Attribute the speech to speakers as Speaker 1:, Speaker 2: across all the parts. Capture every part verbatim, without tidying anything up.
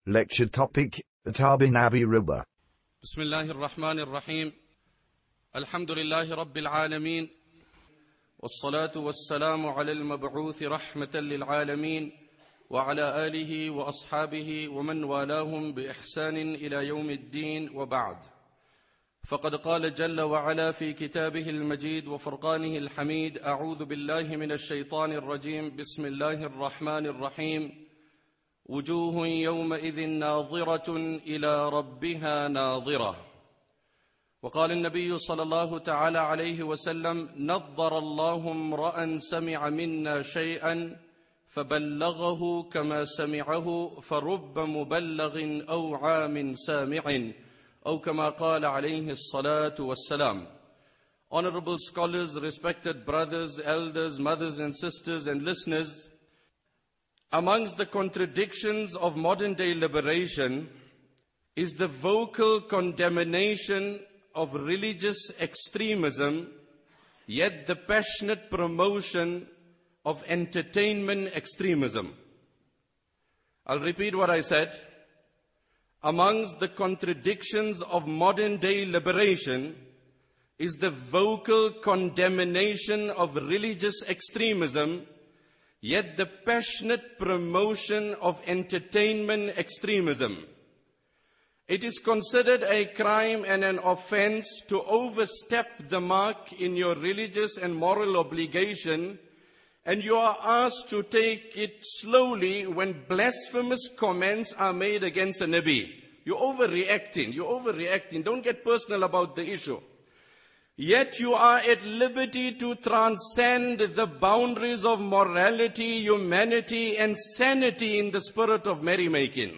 Speaker 1: Lecture topic, Atab bin Abi Riba.
Speaker 2: Bismillahir Rahmanir Rahim. Alhamdulillahi Rabbil Alameen. والصلاة والسلام على المبعوث رحمة للعالمين وعلى آله وأصحابه ومن والاهم بإحسان إلى يوم الدين وبعد. فقد قال جل وعلا في كتابه المجيد وفرقانه الحميد: أعوذ بالله من الشيطان الرجيم. بسم الله الرحمن الرحيم. وجوه يومئذ ناظرة إلى ربها ناظرة. وقال النبي صلى الله تعالى عليه وسلم: نضر الله امرأ سمع منا شيئا فبلغه كما سمعه فرب مبلغ أو عام سامع أو كما قال عليه الصلاة والسلام. Honorable scholars, respected brothers, elders, mothers and sisters and listeners, amongst the contradictions of modern day liberation is the vocal condemnation of religious extremism, yet the passionate promotion of entertainment extremism. I'll repeat what I said. Amongst the contradictions of modern day liberation is the vocal condemnation of religious extremism, yet the passionate promotion of entertainment extremism. It is considered a crime and an offense to overstep the mark in your religious and moral obligation, and you are asked to take it slowly when blasphemous comments are made against a Nabi. You're overreacting, you're overreacting. Don't get personal about the issue. Yet you are at liberty to transcend the boundaries of morality, humanity, and sanity in the spirit of merrymaking.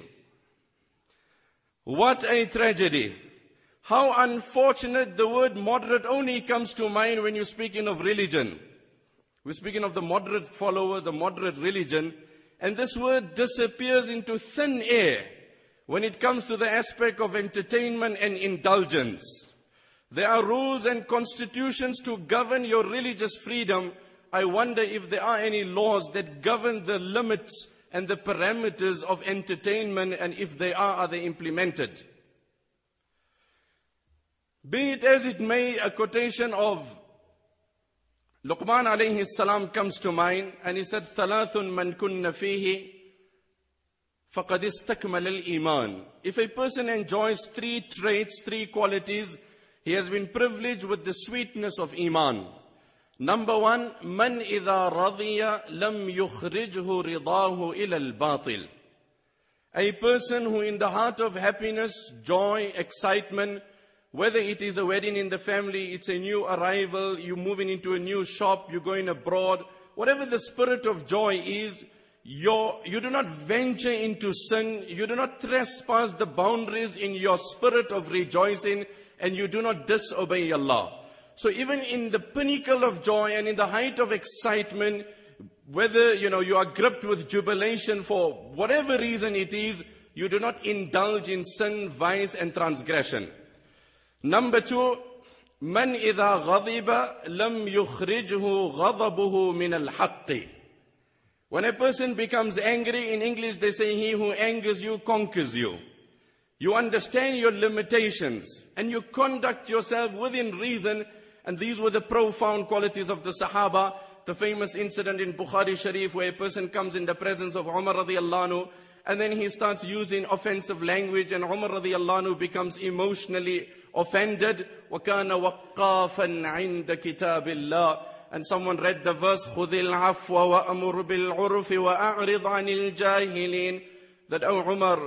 Speaker 2: What a tragedy. How unfortunate the word moderate only comes to mind when you're speaking of religion. We're speaking of the moderate follower, the moderate religion, and this word disappears into thin air when it comes to the aspect of entertainment and indulgence. There are rules and constitutions to govern your religious freedom. I wonder if there are any laws that govern the limits and the parameters of entertainment, and if they are, are they implemented? Be it as it may, a quotation of Luqman alayhi salam comes to mind, and he said, ثَلَاثٌ مَنْ كُنَّ فِيهِ فَقَدْ اسْتَكْمَلَ الْإِيمَانِ. If a person enjoys three traits, three qualities, he has been privileged with the sweetness of Iman. Number one, man idha radiya lam yukhrijhu ridahu ila al-batil. A person who in the heart of happiness, joy, excitement, whether it is a wedding in the family, it's a new arrival, you're moving into a new shop, you're going abroad, whatever the spirit of joy is, you're, you do not venture into sin, you do not trespass the boundaries in your spirit of rejoicing, and you do not disobey Allah. So even in the pinnacle of joy and in the height of excitement, whether you know you are gripped with jubilation for whatever reason it is, you do not indulge in sin, vice and transgression. Number two, man idha ghadiba lam yukhrijhu ghadabuhu min al-haqqi. When a person becomes angry, in English they say, he who angers you conquers you. You understand your limitations and you conduct yourself within reason. And these were the profound qualities of the Sahaba. The famous incident in Bukhari Sharif where a person comes in the presence of Umar radiallahu anhu, and then he starts using offensive language, and Umar radiallahu anhu becomes emotionally offended. وَكَانَ وَقَّافًا عِنْدَ كِتَابِ اللَّهِ. And someone read the verse, خُذِ الْعَفْوَ وَأَمُرْ بِالْعُرْفِ وَأَعْرِضْ عَنِ الْجَاهِلِينَ. That, O Umar,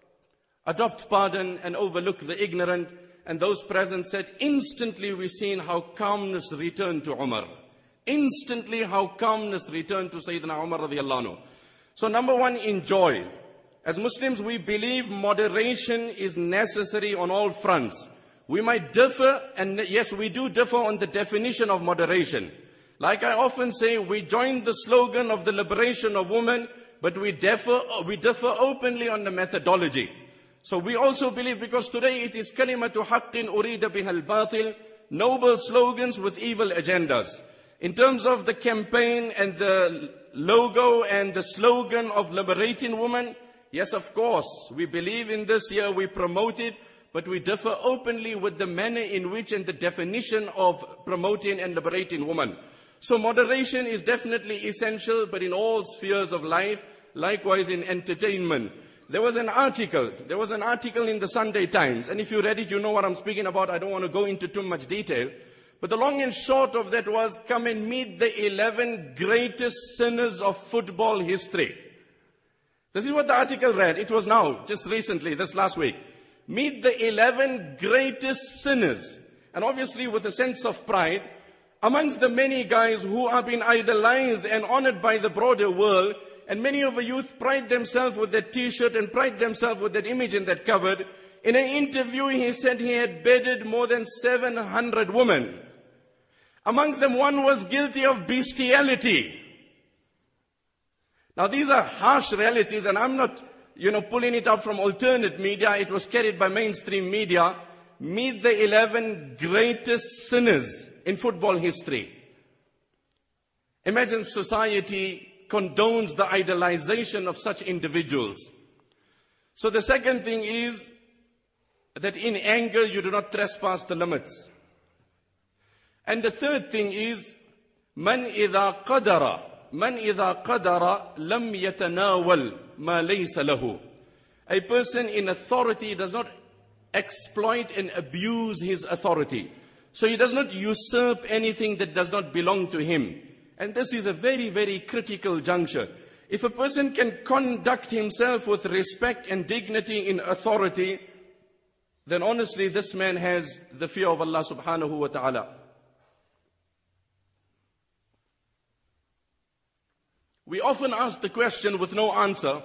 Speaker 2: adopt pardon and overlook the ignorant. And those present said, instantly we seen how calmness returned to Umar. Instantly how calmness returned to Sayyidina Umar radiallahu anhu. So number one, enjoy. As Muslims, we believe moderation is necessary on all fronts. We might differ, and yes, we do differ on the definition of moderation. Like I often say, we join the slogan of the liberation of women, but we differ, we differ openly on the methodology. So we also believe, because today it is kalimatu haqqin urida bihal batil, noble slogans with evil agendas. In terms of the campaign and the logo and the slogan of liberating women, Yes, of course, we believe in this here, we promote it, but we differ openly with the manner in which and the definition of promoting and liberating women. So moderation is definitely essential, but in all spheres of life, likewise in entertainment. There was an article, there was an article in the Sunday Times, and if you read it, you know what I'm speaking about. I don't want to go into too much detail. But the long and short of that was, come and meet the eleven greatest sinners of football history. This is what the article read. It was now, just recently, this last week. Meet the eleven greatest sinners. And obviously with a sense of pride, amongst the many guys who are being idolized and honored by the broader world, and many of the youth pride themselves with that t-shirt and pride themselves with that image in that cupboard. In an interview, he said he had bedded more than seven hundred women. Amongst them, one was guilty of bestiality. Now, these are harsh realities, and I'm not, you know, pulling it out from alternate media. It was carried by mainstream media. Meet the eleven greatest sinners in football history. Imagine society condones the idolization of such individuals. So the second thing is that in anger you do not trespass the limits. And the third thing is, man idha qadara, man idha qadara lam yatanawal ma laysa lahu. A person in authority does not exploit and abuse his authority. So he does not usurp anything that does not belong to him. And this is a very, very critical juncture. If a person can conduct himself with respect and dignity in authority, then honestly this man has the fear of Allah subhanahu wa ta'ala. We often ask the question with no answer,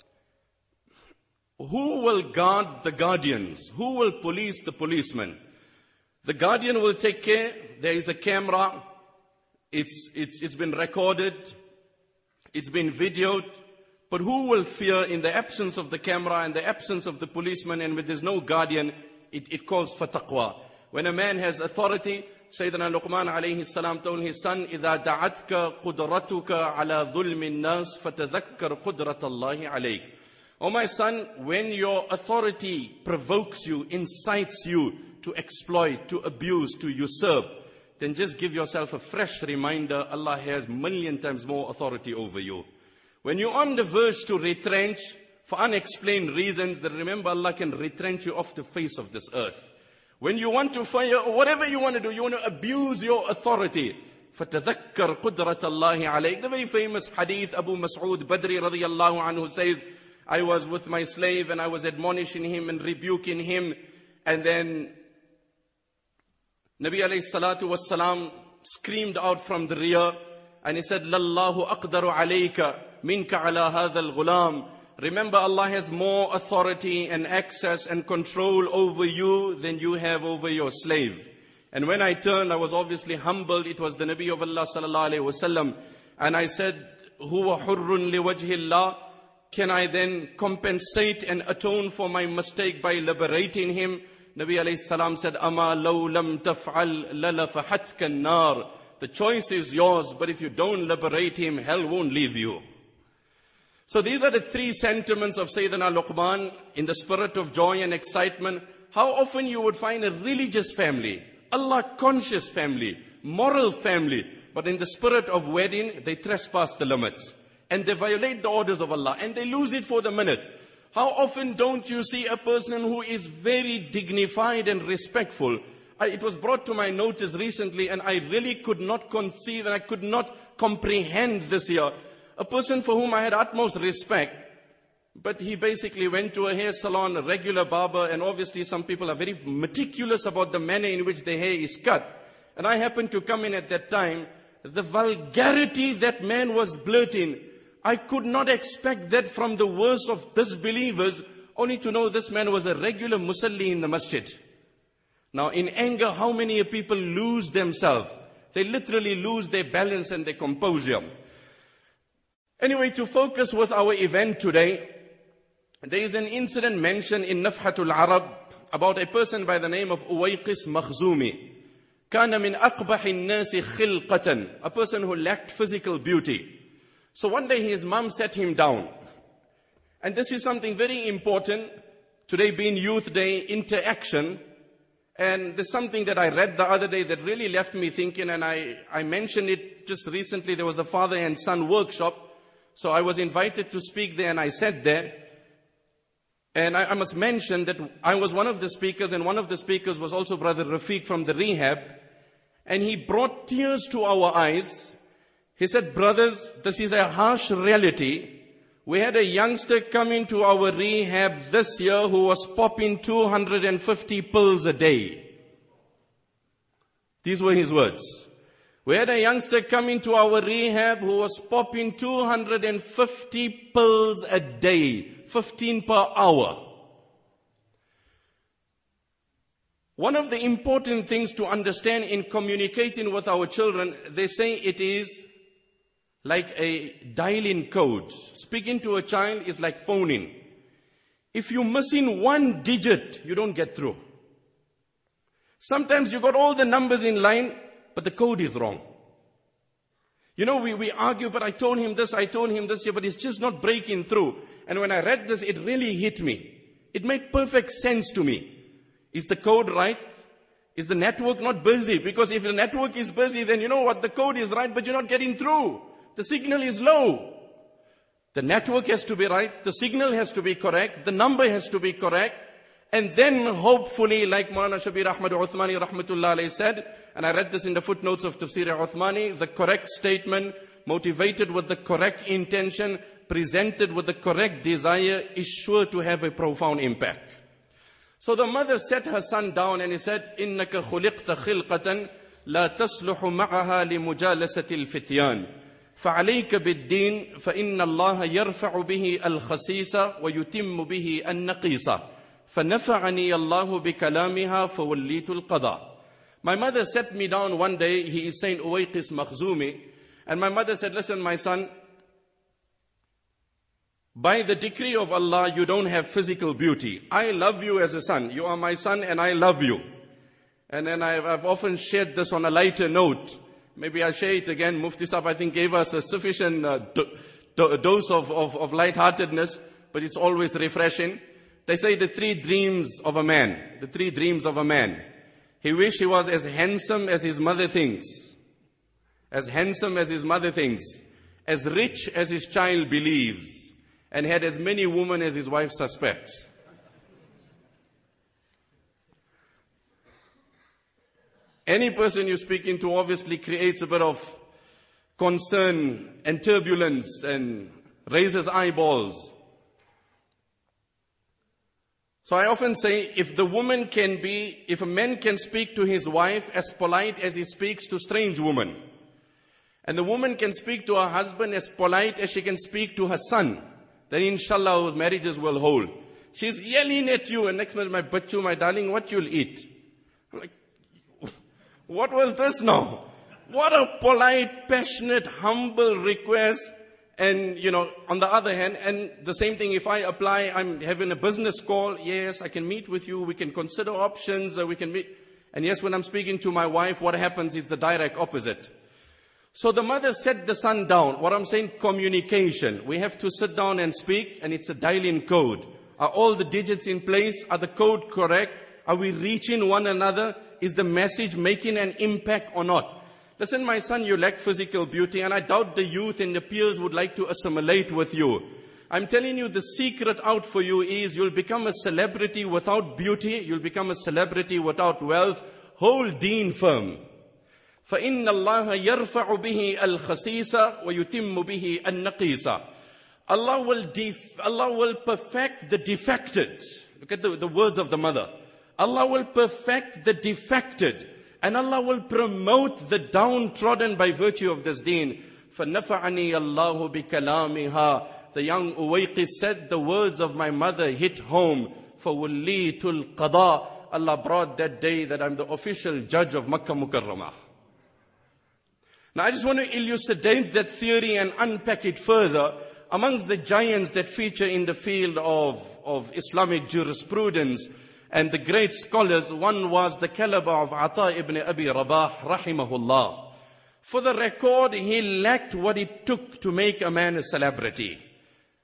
Speaker 2: who will guard the guardians? Who will police the policemen? The guardian will take care. There is a camera. It's, it's, it's been recorded, it's been videoed, but who will fear in the absence of the camera and the absence of the policeman and when there's no guardian, it, it calls for taqwa. When a man has authority, Sayyidina Luqman alayhi salam told his son, إِذَا دَعَتْكَ قُدْرَتُكَ عَلَى ظُلْمِ النَّاسِ فَتَذَكَّرْ قُدْرَةَ اللَّهِ عَلَيْكَ. O my son, when your authority provokes you, incites you to exploit, to abuse, to usurp, then just give yourself a fresh reminder, Allah has million times more authority over you. When you're on the verge to retrench, for unexplained reasons, then remember Allah can retrench you off the face of this earth. When you want to fire, or whatever you want to do, you want to abuse your authority, فَتَذَكَّرْ قُدْرَةَ اللَّهِ عَلَيْكَ. The very famous hadith, Abu Mas'ud Badri radiyallahu anhu says, I was with my slave and I was admonishing him and rebuking him, and then Nabi alayhi salatu was salam screamed out from the rear and he said, Lallahu aqdaru alayka minka ala hadha al-ghulam. Remember, Allah has more authority and access and control over you than you have over your slave. And when I turned, I was obviously humbled. It was the Nabi of Allah sallallahu alayhi wa sallam. And I said, Huwa hurrun liwajhi Allah. Can I then compensate and atone for my mistake by liberating him? Nabi alayhi salam said, Ama law lam taf'al lalafahatka an-nar. The choice is yours, but if you don't liberate him, hell won't leave you. So these are the three sentiments of Sayyidina Luqman in the spirit of joy and excitement. How often you would find a religious family, Allah-conscious family, moral family, but in the spirit of wedding, they trespass the limits. And they violate the orders of Allah, and they lose it for the minute. How often don't you see a person who is very dignified and respectful? I, it was brought to my notice recently, and I really could not conceive and I could not comprehend this here. A person for whom I had utmost respect, but he basically went to a hair salon, a regular barber, and obviously some people are very meticulous about the manner in which the hair is cut. And I happened to come in at that time. The vulgarity that man was blurting, I could not expect that from the worst of disbelievers, only to know this man was a regular musalli in the masjid. Now in anger, how many people lose themselves? They literally lose their balance and their composure. Anyway, to focus with our event today, there is an incident mentioned in Nafhatul Arab about a person by the name of Uwayqis Makhzumi. Kana min aqbahin nasi khilqatan, a person who lacked physical beauty. So one day his mom sat him down And this is something very important. Today being Youth Day, interaction. And there's something that I read the other day that really left me thinking, and I, I mentioned it just recently. There was a father and son workshop. So I was invited to speak there, and I sat there. And I, I must mention that I was one of the speakers, and one of the speakers was also Brother Rafiq from the rehab. And he brought tears to our eyes. He said, brothers, this is a harsh reality. We had a youngster come into our rehab this year who was popping two hundred fifty pills a day. These were his words. We had a youngster come into our rehab who was popping two hundred fifty pills a day, fifteen per hour. One of the important things to understand in communicating with our children, they say it is like a dial-in code. Speaking to a child is like phoning. If you're missing one digit, you don't get through. Sometimes you got all the numbers in line, but the code is wrong. You know, we, we argue, but I told him this, I told him this, but it's just not breaking through. And when I read this, it really hit me. It made perfect sense to me. Is the code right? Is the network not busy? Because if the network is busy, then you know what, the code is right, but you're not getting through. The signal is low. The network has to be right. The signal has to be correct. The number has to be correct. And then hopefully, like Maulana Shabir Ahmad Uthmani Rahmatullah Alayhi said, and I read this in the footnotes of Tafsir Uthmani, the correct statement, motivated with the correct intention, presented with the correct desire, is sure to have a profound impact. So the mother sat her son down and he said, إِنَّكَ خُلِقْتَ خِلْقَةً لَا تَصْلُحُ مَعَهَا لِمُجَالَسَةِ الْفِتْيَانِ فعليك بالدين فإن الله يرفع به الخسيس ويتم به النقيص فنفعني الله بكلامها فوليت القضاء. My mother sat me down one day. He is saying Uwaiqis Makhzumi, and my mother said, listen my son, by the decree of Allah you don't have physical beauty. I love you as a son. You are my son and I love you. And then I've, I've often shared this on a lighter note. Maybe I'll share it again. Mufti Sahib, I think, gave us a sufficient uh, do, do, dose of, of, of lightheartedness, but it's always refreshing. They say the three dreams of a man, the three dreams of a man. He wished he was as handsome as his mother thinks, as handsome as his mother thinks, as rich as his child believes, and had as many women as his wife suspects. Any person you're speaking to obviously creates a bit of concern and turbulence and raises eyeballs. So I often say, if the woman can be, if a man can speak to his wife as polite as he speaks to strange women, and the woman can speak to her husband as polite as she can speak to her son, then inshallah those marriages will hold. She's yelling at you, and next minute, my bachu, my darling, what you'll eat? I'm like, what was this now? What a polite, passionate, humble request. And, you know, on the other hand, and the same thing, if I apply, I'm having a business call, yes, I can meet with you, we can consider options, uh, we can meet. And yes, when I'm speaking to my wife, what happens is the direct opposite. So the mother set the son down. What I'm saying, communication. We have to sit down and speak, and it's a dial-in code. Are all the digits in place? Are the code correct? Are we reaching one another? Is the message making an impact or not? Listen, my son, you lack physical beauty, and I doubt the youth and the peers would like to assimilate with you. I'm telling you, the secret out for you is you'll become a celebrity without beauty. You'll become a celebrity without wealth. Hold deen firm. فَإِنَّ اللَّهَ يَرْفَعُ بِهِ الْخَسِيسَ وَيُتِمُّ بِهِ النَّقِيسَ. Allah will, def- Allah will perfect the defected. Look at the, the words of the mother. Allah will perfect the defected. And Allah will promote the downtrodden by virtue of this deen. فَنَفَعَنِي اللَّهُ بِكَلَامِهَا. The young Uwaiqis said, the words of my mother hit home. فَوَلِّيتُ الْقَضَاءِ. Allah brought that day that I'm the official judge of Makkah Mukarramah. Now I just want to elucidate that theory and unpack it further. Amongst the giants that feature in the field of, of Islamic jurisprudence and the great scholars, one was the caliber of Ata ibn Abi Rabah, rahimahullah. For the record, he lacked what it took to make a man a celebrity.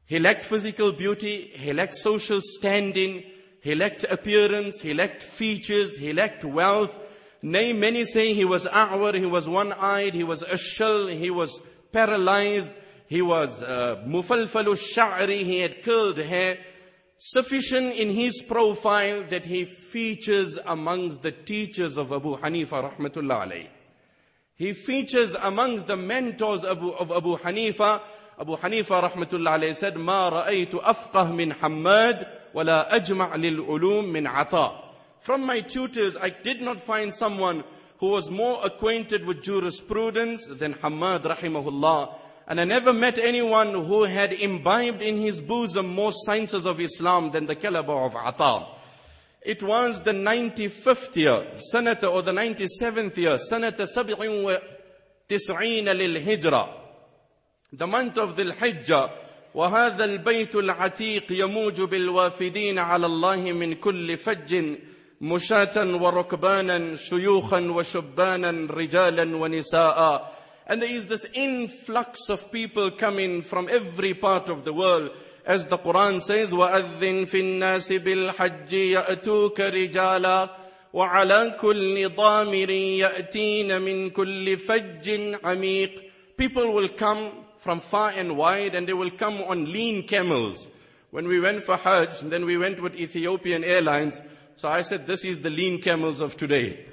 Speaker 2: He lacked physical beauty, he lacked social standing, he lacked appearance, he lacked features, he lacked wealth. Nay, many say he was a'war, he was one-eyed, he was ashal, he was paralyzed, he was mufalfalu sha'ri, he had curled hair. Sufficient in his profile that he features amongst the teachers of Abu Hanifa rahmatullah alayhi. He features amongst the mentors of Abu, of Abu Hanifa. Abu Hanifa rahmatullah alayhi said, "Ma ra'aytu afqah min Hammad, wala ajma' lil ulum min Ata." From my tutors, I did not find someone who was more acquainted with jurisprudence than Hammad rahimahullah. And I never met anyone who had imbibed in his bosom more sciences of Islam than the caliber of Ata. It was the ninety-fifth year, Sanata, or the ninety-seventh year, Sanata sab'in wa tis'een lil Hijra, the month of Dhul Hijjah. وهذا البيت العتيق يموج بالوافدين على الله من كل فج مشاة وركبانا شيوخا وشبانا رجالا ونساء. And there is this influx of people coming from every part of the world. As the Quran says, وَأَذِّن فِي النَّاسِ بِالْحَجِّ يَأْتُوكَ رِجَالًا وَعَلَى كُلِّ ضَامِرٍ يَأْتِينَ مِنْ كُلِّ فَجٍّ عَمِيقٍ. People will come from far and wide, and they will come on lean camels. When we went for Hajj, and then we went with Ethiopian Airlines, so I said, this is the lean camels of today.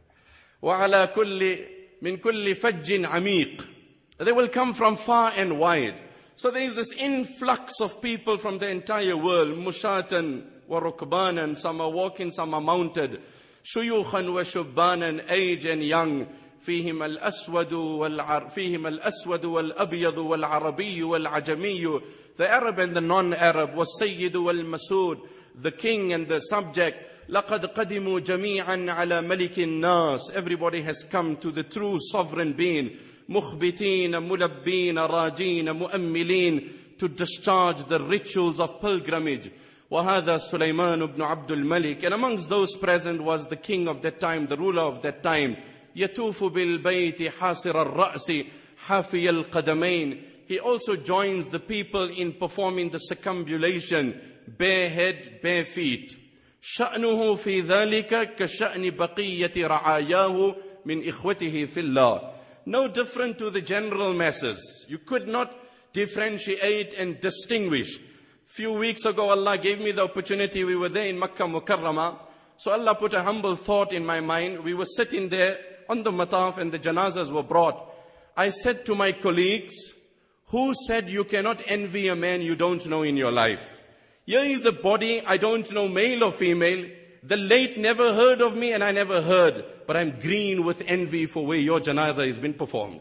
Speaker 2: وَعَلَى كُلِّ مِنْ كُلِّ فَجٍّ عَمِيقٍ. They will come from far and wide. So there is this influx of people from the entire world. Mushatan wa rukbanan, some are walking, some are mounted. Shuyukhan wa shubbanan, age and young. فيهم الأسود والعر فيهم الأسود والأبيض والعربي والعجمي. The Arab and the non-Arab. والسيد والمسود, the king and the subject. لقد قدموا جميعا على ملك الناس. Everybody has come to the true sovereign being. مخبتين ملبين راجين مؤملين, to discharge the rituals of pilgrimage. وهذا سليمان بن عبد الملك. And amongst those present was the king of that time, the ruler of that time. يطوف بالبيت حاسر الرأس حافي القدمين. He also joins the people in performing the circumambulation, bare head, bare feet. شأنه في ذلك كشأن بقية رعاياه من إخوته في الله. No different to the general masses. You could not differentiate and distinguish. Few weeks ago, Allah gave me the opportunity. We were there in Makkah Mukarramah. So Allah put a humble thought in my mind. We were sitting there on the mataf and the janazas were brought. I said to my colleagues, who said you cannot envy a man you don't know in your life? Here is a body, I don't know male or female. The late never heard of me and I never heard. But I'm green with envy for where your janazah has been performed.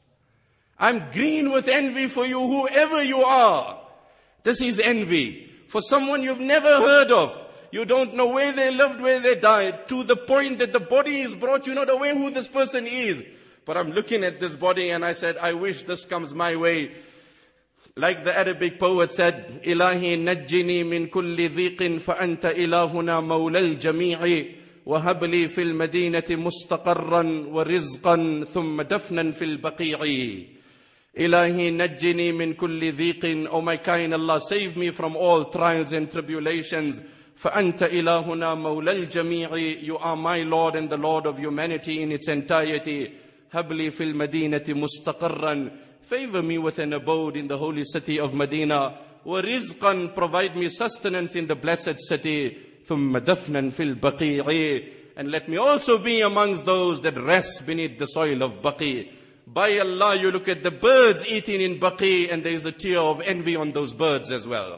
Speaker 2: I'm green with envy for you, whoever you are. This is envy. For someone you've never heard of. You don't know where they lived, where they died. To the point that the body is brought, you're not aware who this person is. But I'm looking at this body and I said, I wish this comes my way. Like the Arabic poet said, Ilahi najjini min kulli dhiqin fa anta ilahuna mawla al-jami'i wa habli fil madinati mustaqarran wa rizqan thumma dafnan fil baqi'i. Ilahi najjini min kulli dhiqin. O my kind Allah, save me from all trials and tribulations. Fa anta ilahuna mawla al-jami'i. You are my Lord and the Lord of humanity in its entirety. Habli fil madinati mustaqarran. Favor me with an abode in the holy city of Medina. Wa rizqan, provide me sustenance in the blessed city. Thumma dafnan fil baqi'i. And let me also be amongst those that rest beneath the soil of Baqi. By Allah, you look at the birds eating in Baqi and there is a tear of envy on those birds as well.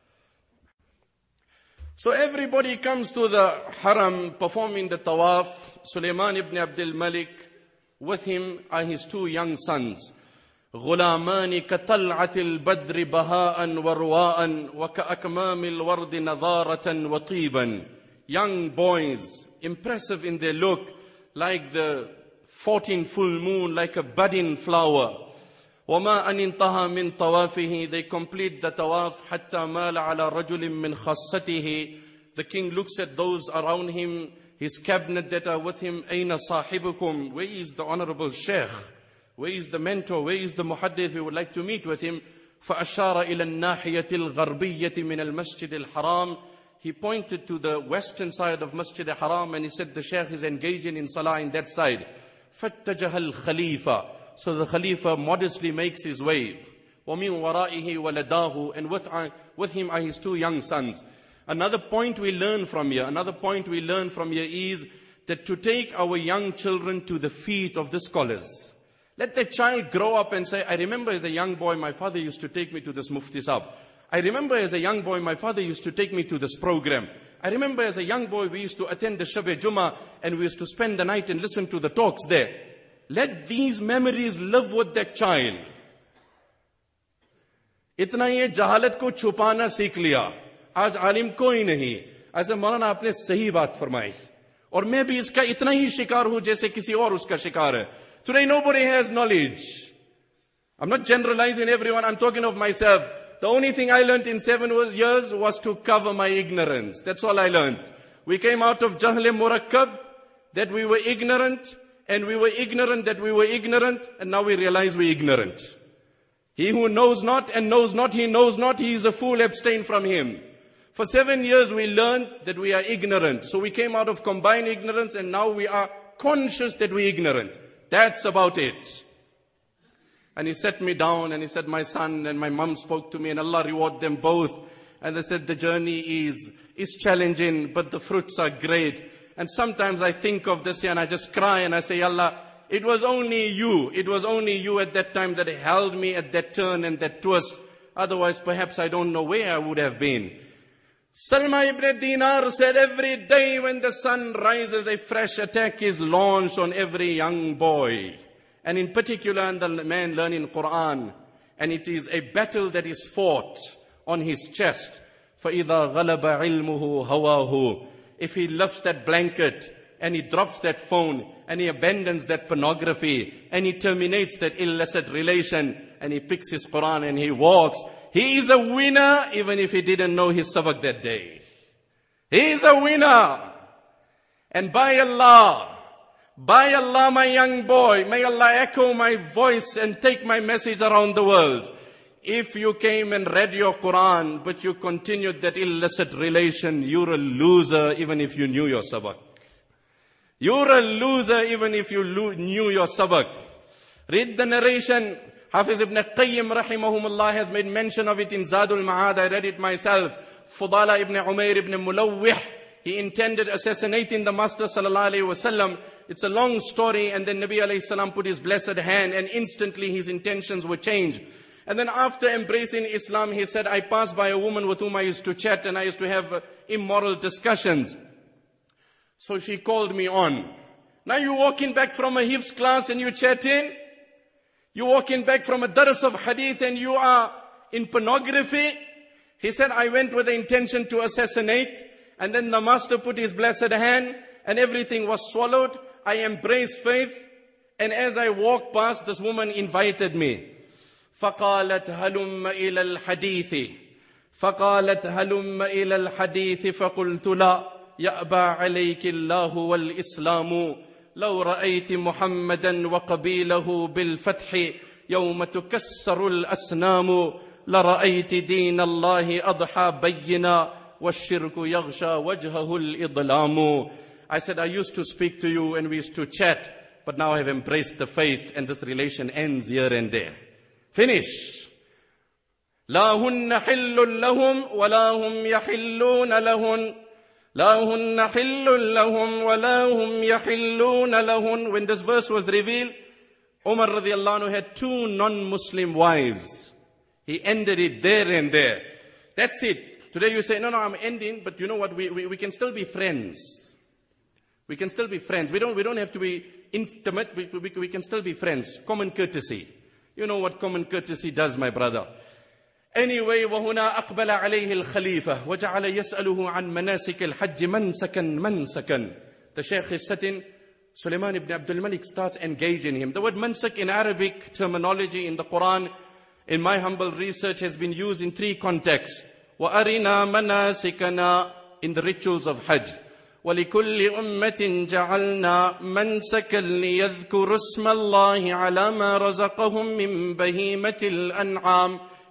Speaker 2: So everybody comes to the haram performing the tawaf. Sulaiman ibn Abdul Malik, with him are his two young sons. غلامان كطلعة البدر بهاء ورواء وكأكمام الورد نضارة وطيبا. Young boys, impressive in their look, like the fourteenth full moon, like a budding flower. وما أن انتهى من طوافه, they complete the tawaf. حتى مال على رجل من خاصته. The king looks at those around him, his cabinet that are with him. أين صاحبكم? Where is the honorable sheikh? Where is the mentor? Where is the muhaddith? We would like to meet with him. فأشار إلى الناحية الغربية من المسجد الحرام. He pointed to the western side of Masjid al-Haram and he said the Shaykh is engaging in salah in that side. فَاتَّجَهَ الْخَلِيفَةِ. So the Khalifa modestly makes his way. وَمِنْ وَرَائِهِ وَلَدَاهُ. And with, uh, with him are his two young sons. Another point we learn from here, another point we learn from here is that to take our young children to the feet of the scholars. Let the child grow up and say, I remember as a young boy, my father used to take me to this Mufti Sahib. I remember as a young boy, my father used to take me to this program. I remember as a young boy, we used to attend the Shab-e Jummah and we used to spend the night and listen to the talks there. Let these memories live with that child. इतना ये जहालत को छुपाना सीख लिया. आज आलिम कोई नहीं. ऐसे मौलाना आपने सही बात फरमाई. और मैं भी इसका इतना ही शिकार हूं जैसे किसी और उसका शिकार है. Today nobody has knowledge. I'm not generalizing everyone, I'm talking of myself. The only thing I learned in seven years was to cover my ignorance. That's all I learned. We came out of Jahl Murakkab, that we were ignorant, and we were ignorant that we were ignorant, and now we realize we're ignorant. He who knows not and knows not, he knows not, he is a fool, abstain from him. For seven years we learned that we are ignorant. So we came out of combined ignorance and now we are conscious that we're ignorant. That's about it. And he sat me down and he said, my son and my mum spoke to me and Allah reward them both. And they said, the journey is, is challenging, but the fruits are great. And sometimes I think of this and I just cry and I say, Allah, it was only you. It was only you at that time that held me at that turn and that twist. Otherwise, perhaps I don't know where I would have been. Salma ibn Dinar said, every day when the sun rises, a fresh attack is launched on every young boy. And in particular, the man learning Quran. And it is a battle that is fought on his chest. فَإِذَا غَلَبَ عِلْمُهُ هَوَاهُ. If he lifts that blanket and he drops that phone and he abandons that pornography and he terminates that illicit relation and he picks his Quran and he walks, he is a winner even if he didn't know his sabak that day. He is a winner. And by Allah, by Allah, my young boy, may Allah echo my voice and take my message around the world. If you came and read your Quran, but you continued that illicit relation, you're a loser even if you knew your sabak. You're a loser even if you knew your sabak. Read the narration. Hafiz ibn Qayyim rahimahumullah has made mention of it in Zadul Ma'ad. I read it myself. Fudala ibn Umair ibn Mulawwih, he intended assassinating the Master sallallahu alayhi wasallam. It's a long story, and then Nabi alayhi salam put his blessed hand and instantly his intentions were changed. And then after embracing Islam, he said, I passed by a woman with whom I used to chat and I used to have uh, immoral discussions. So she called me on. Now you're walking back from a Hifz class and you're chatting. You're walking back from a dars of hadith and you are in pornography. He said, I went with the intention to assassinate. And then the Master put his blessed hand and everything was swallowed. I embraced faith. And as I walked past, this woman invited me. فقالت هلم إلى الحديث فقالت هلم إلى الحديث فقلت لا يأبى عليك الله والإسلام لو رأيت محمدا وقبيله بالفتح يوم تكسر الأسنام لرأيت دين الله أضحى بينا والشرك يغشى وجهه الإظلام. I said, I used to speak to you and we used to chat, but now I have embraced the faith and this relation ends here and there. Finish. لا هن حل لهم ولا هم يحلون لهن لا هن حل لهم ولا هم يحلون لهن. When this verse was revealed, Umar radiallahu anhu had two non-Muslim wives. He ended it there and there. That's it. Today you say, no, no, I'm ending, but you know what, we, we, we can still be friends. We can still be friends. We don't, we don't have to be intimate, we, we, we can still be friends. Common courtesy. You know what common courtesy does, my brother. Anyway, وَهُنَا أَقْبَلَ عَلَيْهِ الْخَلِيفَةِ وَجَعَلَ يَسْأَلُهُ عَنْ مَنَاسِكِ الْحَجِّ مَنْسَكًا مَنْسَكًا. The Shaykh is sitting, Sulaiman ibn Abdul Malik starts engaging him. The word mansak in Arabic terminology in the Quran, in my humble research, has been used in three contexts. وَأَرِنَا مَنَاسِكَنَا, in the rituals of Hajj. وَلِكُلِّ أُمَّةٍ جَعَلْنَا مَنْسَكًا لِيَذْكُرُوا اسْمَ اللَّهِ عَلَى مَا رَزَقَهُم مِّن بَهِيمَةِ الْأَنْعَامِ.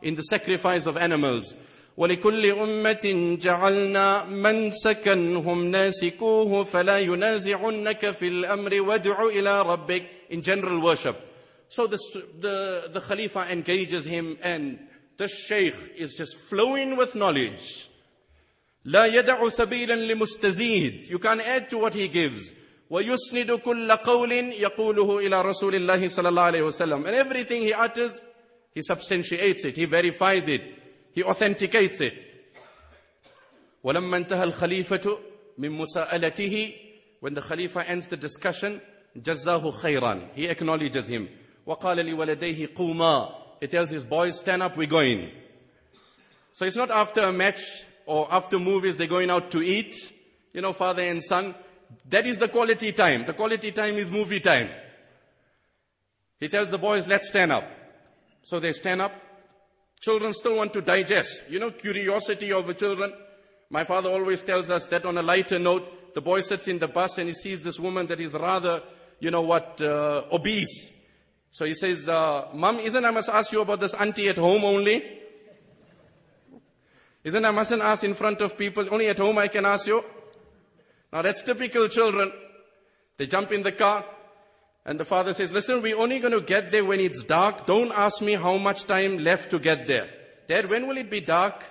Speaker 2: in the sacrifice of animals. وَلِكُلِّ أُمَّةٍ جَعَلْنَا مَنْسَكًا هُمْ نَاسِكُوهُ فَلَا يُنَازِعُنَّكَ فِي الْأَمْرِ وَادْعُ إِلَىٰ رَبِّكَ. In general worship. So the, the, the Khalifa engages him, and the Shaykh is just flowing with knowledge. لا يدع سبيلا لمستزيد. You can't add to what he gives. وَيُسْنِدُ كُلَّ قَوْلٍ يَقُولُهُ إِلَى رَسُولِ اللَّهِ صَلَى اللَّهُ عَلَيْهِ وَسَلَّمَ. And everything he utters, he substantiates it, he verifies it, he authenticates it. وَلَمَّا انْتَهَى الْخَلِيفَةُ مِنْ مُسَاءَلَتِهِ. When the Khalifa ends the discussion, جَزَّاهُ خَيْرًا. He acknowledges him. وَقَالَ لِوَلَدَيْهِ قُومًا. He tells his boys, stand up, we're going. So it's not after a match or after movies they're going out to eat. You know, father and son. That is the quality time. The quality time is movie time. He tells the boys, let's stand up. So they stand up. Children still want to digest. You know, curiosity of the children. My father always tells us that on a lighter note, the boy sits in the bus and he sees this woman that is rather, you know what, uh, obese. So he says, uh, Mom, isn't I must ask you about this auntie at home only? Isn't I mustn't ask in front of people, only at home I can ask you? Now that's typical children. They jump in the car and the father says, listen, we're only going to get there when it's dark. Don't ask me how much time left to get there. Dad, when will it be dark?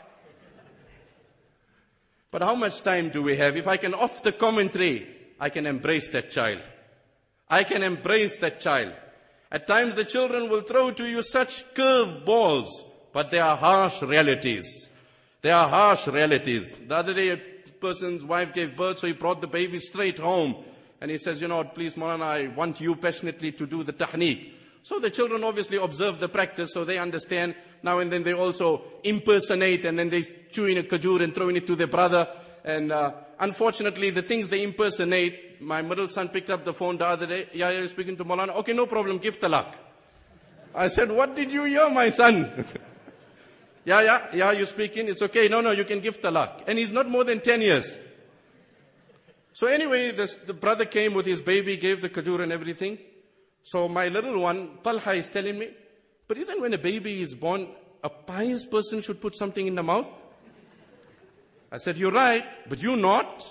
Speaker 2: But how much time do we have? If I can off the commentary, I can embrace that child. I can embrace that child. At times the children will throw to you such curved balls, but they are harsh realities. They are harsh realities. The other day a person's wife gave birth, so he brought the baby straight home. And he says, you know what, please Maulana, I want you passionately to do the tahniq. So the children obviously observe the practice, so they understand. Now and then they also impersonate, and then they chew in a kajur and throwing it to their brother. And uh, unfortunately, the things they impersonate, my middle son picked up the phone the other day. Yeah, you're speaking to Maulana. Okay, no problem, give talaq. I said, what did you hear, my son? yeah, yeah, yeah, you're speaking. It's okay. No, no, you can give talaq. And he's not more than ten years. So anyway, this, the brother came with his baby, gave the kajur and everything. So my little one, Talha, is telling me, but isn't when a baby is born, a pious person should put something in the mouth? I said, you're right, but you're not.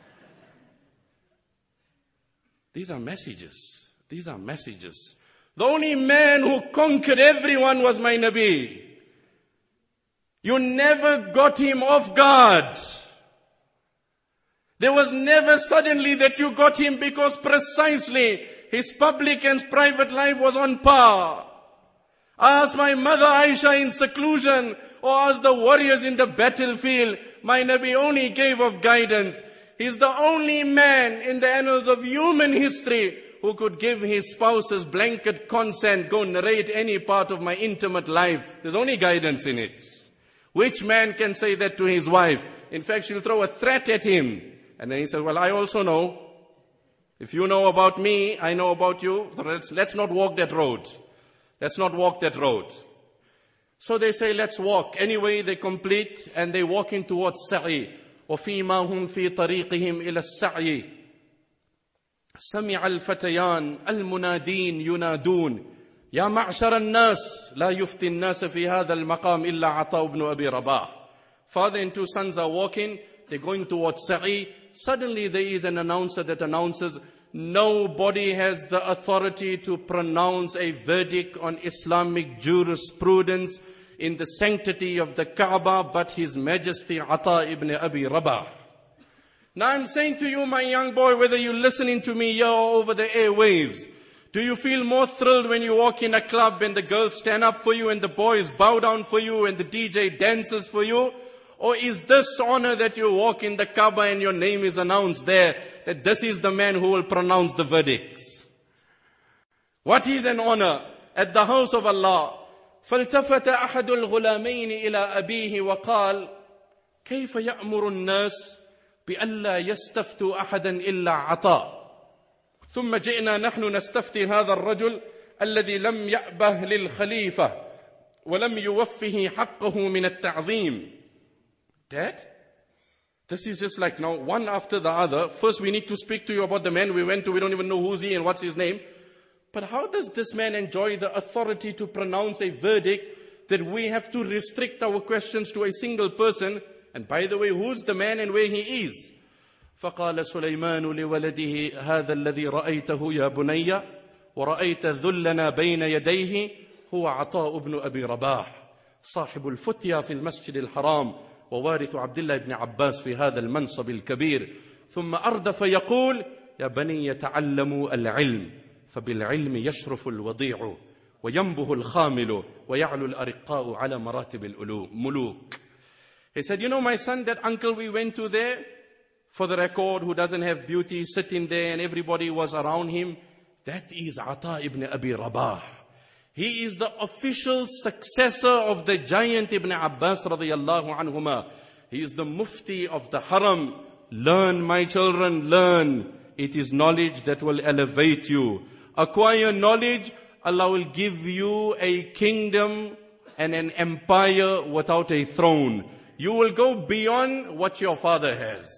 Speaker 2: These are messages. These are messages. The only man who conquered everyone was my Nabi. You never got him off guard. There was never suddenly that you got him, because precisely his public and private life was on par. Ask my mother Aisha in seclusion, or ask the warriors in the battlefield. My Nabi only gave of guidance. He's the only man in the annals of human history who could give his spouse's blanket consent, go narrate any part of my intimate life. There's only guidance in it. Which man can say that to his wife? In fact, she'll throw a threat at him. And then he says, well, I also know. If you know about me, I know about you. So let's, let's not walk that road. Let's not walk that road. So they say, let's walk. Anyway, they complete and they walk in towards Sa'i. وَفِيمَا هُمْ فِي طَرِيقِهِمْ إِلَى السَّعْيِ سَمِعَ الْفَتَيَانِ الْمُنَادِينَ يُنَادُونَ يَا مَعْشَرَ النَّاسِ لَا يُفْتِي النَّاسَ فِي هَذَا الْمَقَامِ إِلَّا عَطَاءُ بْنُ أَبِي رَبَاحٍ. Father and two sons are walking. They're going towards Sa'i. Suddenly there is an announcer that announces, nobody has the authority to pronounce a verdict on Islamic jurisprudence in the sanctity of the Kaaba but His Majesty Ata ibn Abi Rabah. Now I'm saying to you, my young boy, whether you're listening to me here or over the airwaves, do you feel more thrilled when you walk in a club and the girls stand up for you and the boys bow down for you and the D J dances for you? Or is this honor that you walk in the Kaaba and your name is announced there, that this is the man who will pronounce the verdicts? What is an honor at the house of Allah? فَالْتَفَتَ أَحَدُ الْغُلَامَيْنِ إِلَىٰ أَبِيهِ وَقَالَ كَيْفَ يَأْمُرُ النَّاسِ بِأَلَّا يَسْتَفْتُوا أَحَدًا إِلَّا عَطَاءَ ثُمَّ جِئْنَا نَحْنُ نَسْتَفْتِي هَذَا الرَّجُلِ الَّذِي لَمْ يَأْبَهْ لِلْخَلِيفَةِ وَلَمْ يُوَفِّهِ حَقَّهُ مِنَ التَّعْظِيمِ. Dad, this is just like now, one after the other. First we need to speak to you about the man we went to. We don't even know who's he and what's his name. But how does this man enjoy the authority to pronounce a verdict that we have to restrict our questions to a single person. And by the way, who's the man and where he is? فقال سليمان لولده هذا الذي رأيته يا بني ورأيت ذلنا بين يديه هو عطاء بن أبي رباح صاحب الفتيا في المسجد الحرام ووارث عبد الله بن عباس في هذا المنصب الكبير. ثم أردف يقول يا بني تعلموا العلم فبالعلم يشرف الوضيع وينبه الخامل ويعلو الأرقاء على مراتب الملوك. He said, you know my son, that uncle we went to there, for the record, who doesn't have beauty, sitting there and everybody was around him, that is Ata ibn Abi Rabah. He is the official successor of the giant Ibn Abbas radiyallahu anhuma. He is the mufti of the haram. Learn, my children, learn. It is knowledge that will elevate you. Acquire knowledge, Allah will give you a kingdom and an empire without a throne. You will go beyond what your father has.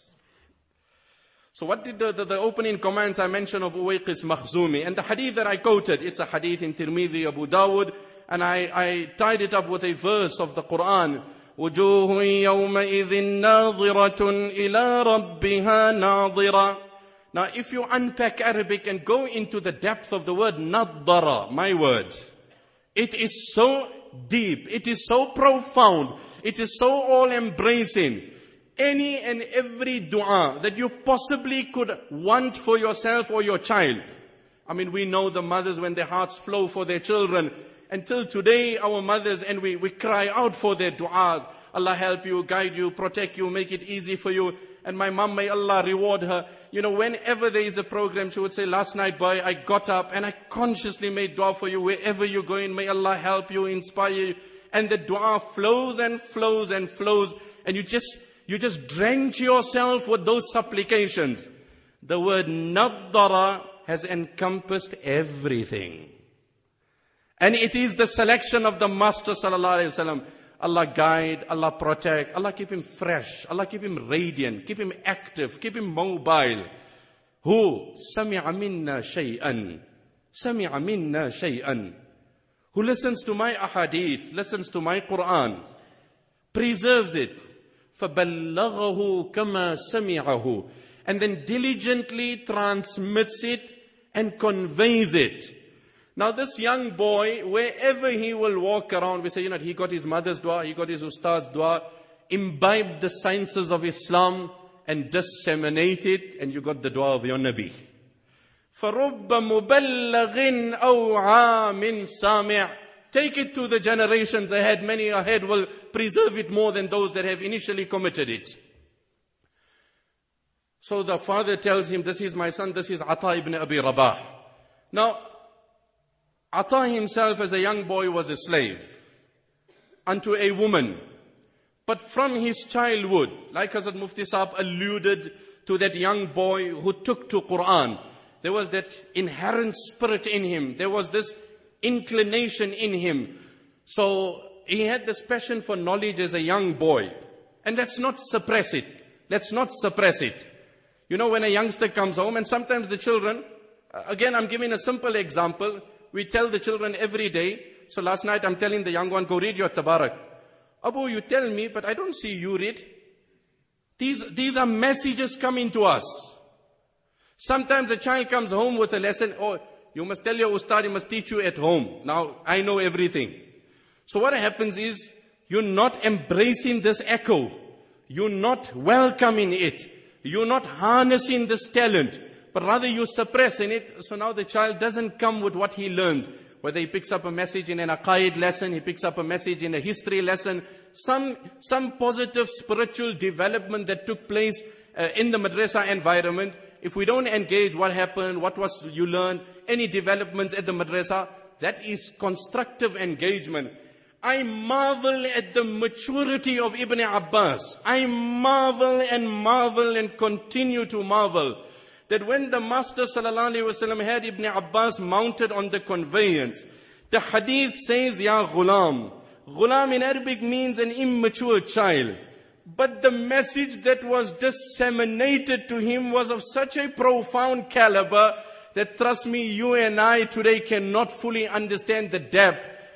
Speaker 2: So what did the, the, the opening comments I mentioned of Uwaiqis Makhzumi? And the hadith that I quoted, it's a hadith in Tirmidhi, Abu Dawud, and I, I tied it up with a verse of the Quran. وَجُوهٌ يَوْمَئِذٍ نَاظِرَةٌ إِلَىٰ رَبِّهَا نَاظِرَةٌ. Now if you unpack Arabic and go into the depth of the word nadara, my word, it is so deep, it is so profound, it is so all-embracing. Any and every dua that you possibly could want for yourself or your child. I mean, we know the mothers when their hearts flow for their children. Until today, our mothers, and we, we cry out for their du'as. Allah help you, guide you, protect you, make it easy for you. And my mom, may Allah reward her. You know, whenever there is a program, she would say, last night, boy, I got up and I consciously made dua for you. Wherever you're going, may Allah help you, inspire you. And the dua flows and flows and flows. And you just... You just drench yourself with those supplications. The word nadara has encompassed everything. And it is the selection of the Master sallallahu alaihi wasallam. Allah guide, Allah protect, Allah keep him fresh, Allah keep him radiant, keep him active, keep him mobile. Who sami'a minna shay'an, sami'a minna shay'an. Who listens to my ahadith, listens to my Quran, preserves it. فَبَلَّغَهُ كَمَا سَمِعَهُ. And then diligently transmits it and conveys it. Now this young boy, wherever he will walk around, we say, you know, he got his mother's dua, he got his ustad's dua, imbibed the sciences of Islam and disseminated, and you got the dua of your Nabi. فَرُبَّ مُبَلَّغٍ أَوْ عَامٍ سَامِعٍ. Take it to the generations ahead. Many ahead will preserve it more than those that have initially committed it. So the father tells him, this is my son, this is Ata ibn Abi Rabah. Now, Ata himself as a young boy was a slave unto a woman. But from his childhood, like Hazrat Mufti Sahab alluded to that young boy who took to Quran, there was that inherent spirit in him. There was this inclination in him. So he had this passion for knowledge as a young boy. And let's not suppress it. Let's not suppress it. You know, when a youngster comes home, and sometimes the children, again I'm giving a simple example, we tell the children every day. So last night I'm telling the young one, go read your Tabarak. Abu, you tell me, but I don't see you read. These, these are messages coming to us. Sometimes a child comes home with a lesson, oh, you must tell your ustad, he must teach you at home. Now, I know everything. So what happens is, you're not embracing this echo. You're not welcoming it. You're not harnessing this talent. But rather you're suppressing it. So now the child doesn't come with what he learns. Whether he picks up a message in an aqaid lesson, he picks up a message in a history lesson. Some, some positive spiritual development that took place uh, in the madrasa environment. If we don't engage what happened, what was you learned, any developments at the madrasa, that is constructive engagement. I marvel at the maturity of Ibn Abbas. I marvel and marvel and continue to marvel that when the Master sallallahu alaihi wasallam had Ibn Abbas mounted on the conveyance, the hadith says, Ya ghulam. Ghulam in Arabic means an immature child. But the message that was disseminated to him was of such a profound caliber that, trust me, you and I today cannot fully understand the depth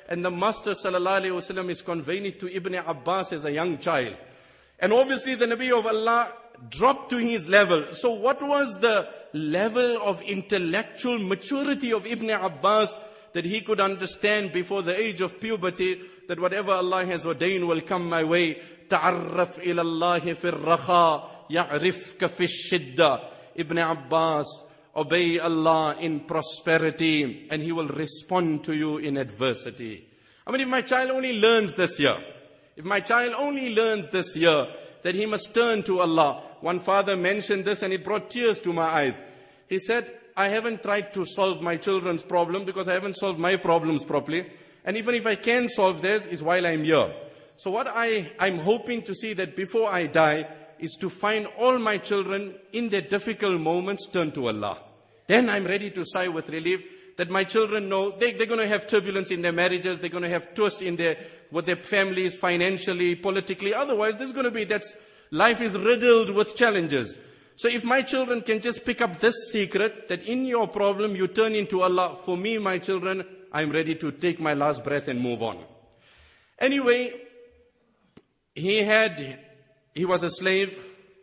Speaker 2: and the Master sallallahu alaihi wasallam is conveying it to Ibn Abbas as a young child. And obviously the Nabi of Allah dropped to his level. So what was the level of intellectual maturity of Ibn Abbas that he could understand before the age of puberty that whatever Allah has ordained will come my way? Ta'arraf ila Allahi fir rakha, ya'rifka fish shidda. Ibn Abbas, obey Allah in prosperity and He will respond to you in adversity. I mean, if my child only learns this year, if my child only learns this year that he must turn to Allah. One father mentioned this and it brought tears to my eyes. He said, I haven't tried to solve my children's problem because I haven't solved my problems properly. And even if I can solve theirs, is while I'm here. So what I, I'm hoping to see that before I die is to find all my children in their difficult moments turn to Allah. Then I'm ready to sigh with relief that my children know they, they're going to have turbulence in their marriages, they're going to have twists in their, with their families, financially, politically. Otherwise, there's going to be, that's, life is riddled with challenges. So if my children can just pick up this secret, that in your problem you turn into Allah, for me, my children, I'm ready to take my last breath and move on. Anyway, he had, he was a slave.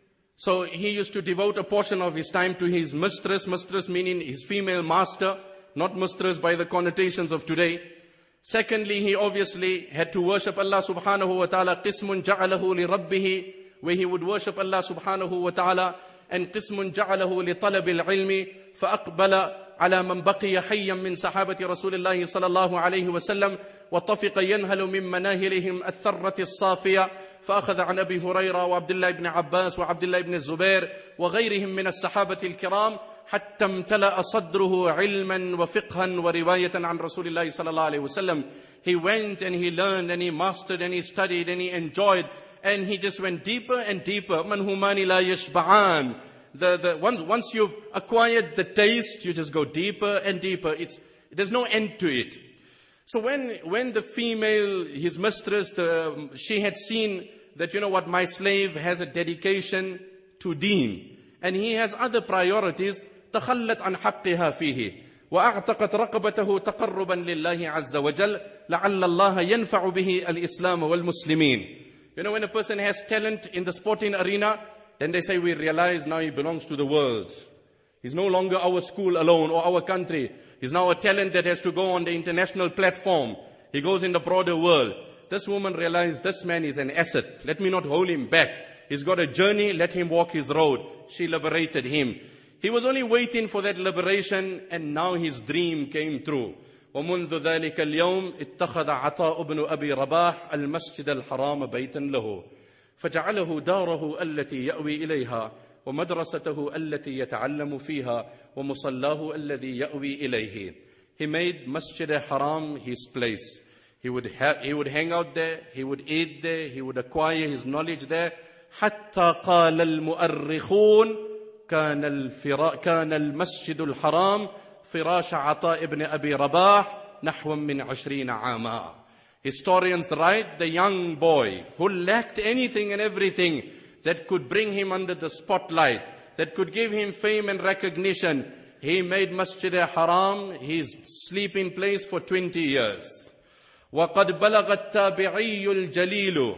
Speaker 2: So he used to devote a portion of his time to his mistress, mistress meaning his female master, not mistress by the connotations of today. Secondly, he obviously had to worship Allah subhanahu wa ta'ala, qismun ja'alahu li rabbihi, where he would worship Allah subhanahu wa ta'ala, and qismun ja'alahu li talabil ilmi, fa'aqbala على من بقي حيا من صحابة رسول الله صلى الله عليه وسلم وطفق ينهل من مناهلهم الثرة الصافية فأخذ عن أبي هريرة وعبد الله بن عباس وعبد الله بن الزبير وغيرهم من الصحابة الكرام حتى امتلأ صدره علما وفقها ورواية عن رسول الله صلى الله عليه وسلم. He went and he learned and he mastered and he studied and he enjoyed and he just went deeper and deeper. من همان لا يشبعان. The, the, once, once you've acquired the taste, you just go deeper and deeper. It's, there's no end to it. So when, when the female, his mistress, the, she had seen that, you know what, my slave has a dedication to deen, and he has other priorities, تخلت عن حقها فيه وأعتقت رقبته تقربا لله عز وجل لعل الله ينفع به الإسلام والمسلمين. You know, when a person has talent in the sporting arena, then they say, we realize now he belongs to the world. He's no longer our school alone or our country. He's now a talent that has to go on the international platform. He goes in the broader world. This woman realized this man is an asset. Let me not hold him back. He's got a journey. Let him walk his road. She liberated him. He was only waiting for that liberation, and now his dream came true. ومنذ ذلك اليوم اتخذ عطاء بن أبي رباح المسجد الحرام بيتا له فجعله داره التي يأوي إليها ومدرسته التي يتعلم فيها ومصلاه الذي يأوي إليه. He made Masjid al-Haram his place. He would, ha- he would hang out there, he would eat there, he would acquire his knowledge there. حتى قال المؤرخون كان, الفرا- كان المسجد الحرام فراش عطاء ابن أبي رباح نحو من عشرين عاما. Historians write, the young boy who lacked anything and everything that could bring him under the spotlight, that could give him fame and recognition, he made Masjid al-Haram his sleeping place for twenty years. وَقَدْ بَلَغَ التَّابِعِيُّ الْجَلِيلُ.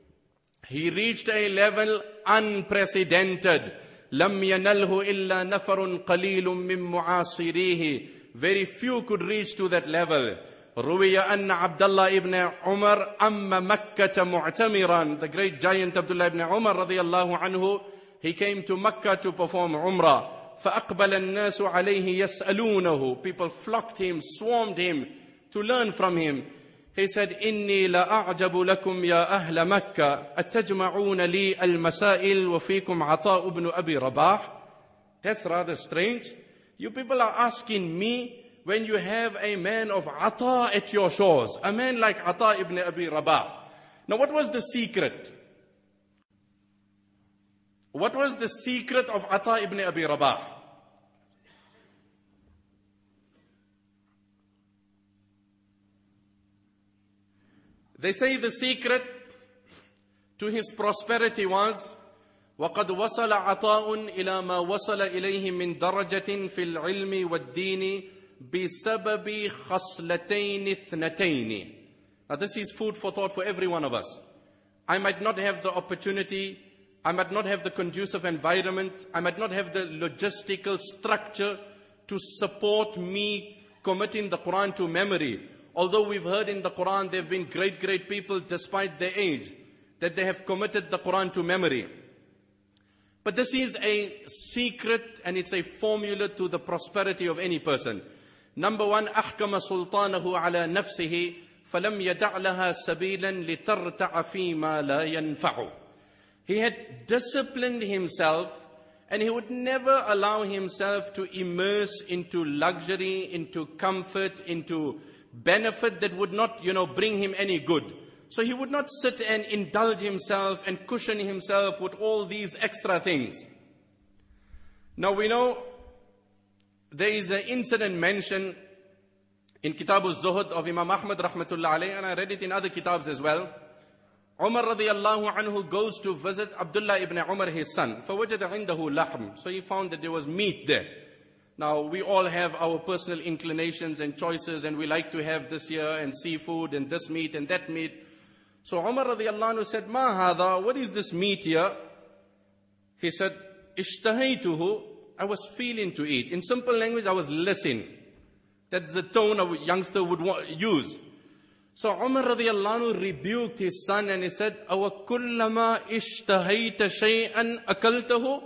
Speaker 2: He reached a level unprecedented. لَمْ يَنَلْهُ إِلَّا نَفَرٌ قَلِيلٌ مِّن مُعَاصِرِيهِ. Very few could reach to that level. روي أن عبد الله ibn Umar أما مكة معتمرا. The great giant Abdullah ibn Umar رضي الله عنه, he came to Mecca to perform Umrah. فأقبل الناس عليه يسألونه. People flocked him, swarmed him to learn from him. He said, إني لأعجب لكم يا أهل مكة أتجمعون لي المسائل وفيكم عطاء بن أبي رباح. That's rather strange. You people are asking me when you have a man of Ata at your shores, a man like Ata ibn Abi Rabah. Now what was the secret? What was the secret of Ata ibn Abi Rabah? They say the secret to his prosperity was وَقَدْ وَصَلَ عَطَاءٌ إِلَى مَا وَصَلَ إِلَيْهِ مِنْ دَرَجَةٍ فِي الْعِلْمِ وَالدِّينِ بسبب خصلتين اثنتين. Now this is food for thought for every one of us. I might not have the opportunity, I might not have the conducive environment, I might not have the logistical structure to support me committing the Quran to memory. Although we've heard in the Quran there have been great, great people despite their age, that they have committed the Quran to memory. But this is a secret and it's a formula to the prosperity of any person. Number one, أحكم سلطانه على نفسه فلم يدع لها سبيلا لترتع فيما لا ينفعه. He had disciplined himself and he would never allow himself to immerse into luxury, into comfort, into benefit that would not, you know, bring him any good. So he would not sit and indulge himself and cushion himself with all these extra things. Now we know there is an incident mentioned in Kitab al-Zuhud of Imam Ahmad rahmatullah alayhi, and I read it in other kitabs as well. Umar radiyallahu anhu goes to visit Abdullah ibn Umar, his son. فَوَجَدَ عِنْدَهُ لَحْمٌ. So he found that there was meat there. Now we all have our personal inclinations and choices, and we like to have this here and seafood and this meat and that meat. So Umar radiyallahu anhu said, "Ma hadha, what is this meat here?" He said, "Ishtahaytuhu, I was feeling to eat." In simple language, I was listening. That's the tone a youngster would use. So Umar radiyallahu anhu rebuked his son and he said, "Awa kullama ishtahayta shay'an akaltahu?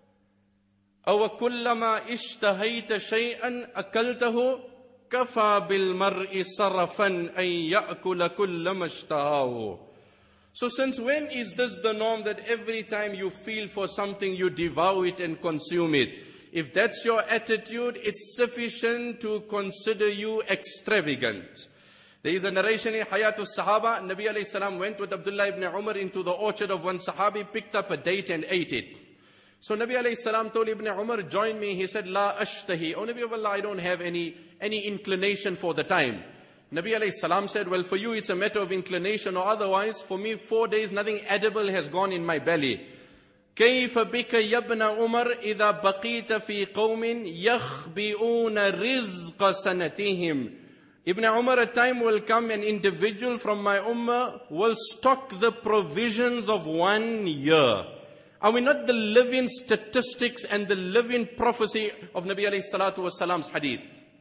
Speaker 2: Awa kullama ishtahayta shay'an akaltahu? Kafa bil mar'i sarafan an ya'kula kullama ishtahahu." So since when is this the norm that every time you feel for something you devour it and consume it? If that's your attitude, it's sufficient to consider you extravagant. There is a narration in Hayatul Sahaba. Nabi alayhi salam went with Abdullah ibn Umar into the orchard of one Sahabi, picked up a date and ate it. So Nabi alayhi salam told Ibn Umar, "Join me." He said, "La ashtahi." "Oh Nabi of Allah, I don't have any, any inclination for the time." Nabi alayhi salam said, "Well, for you it's a matter of inclination or otherwise. For me, four days, nothing edible has gone in my belly." كيف بك يا ابن عمر إذا بقيت في قوم يخبئون رزق سنتهم. Ibn Umar, a time will come, an individual from my ummah will stock the provisions of one year. Are we not the living statistics and the living prophecy of Nabi alayhi salatu wasalam's hadith?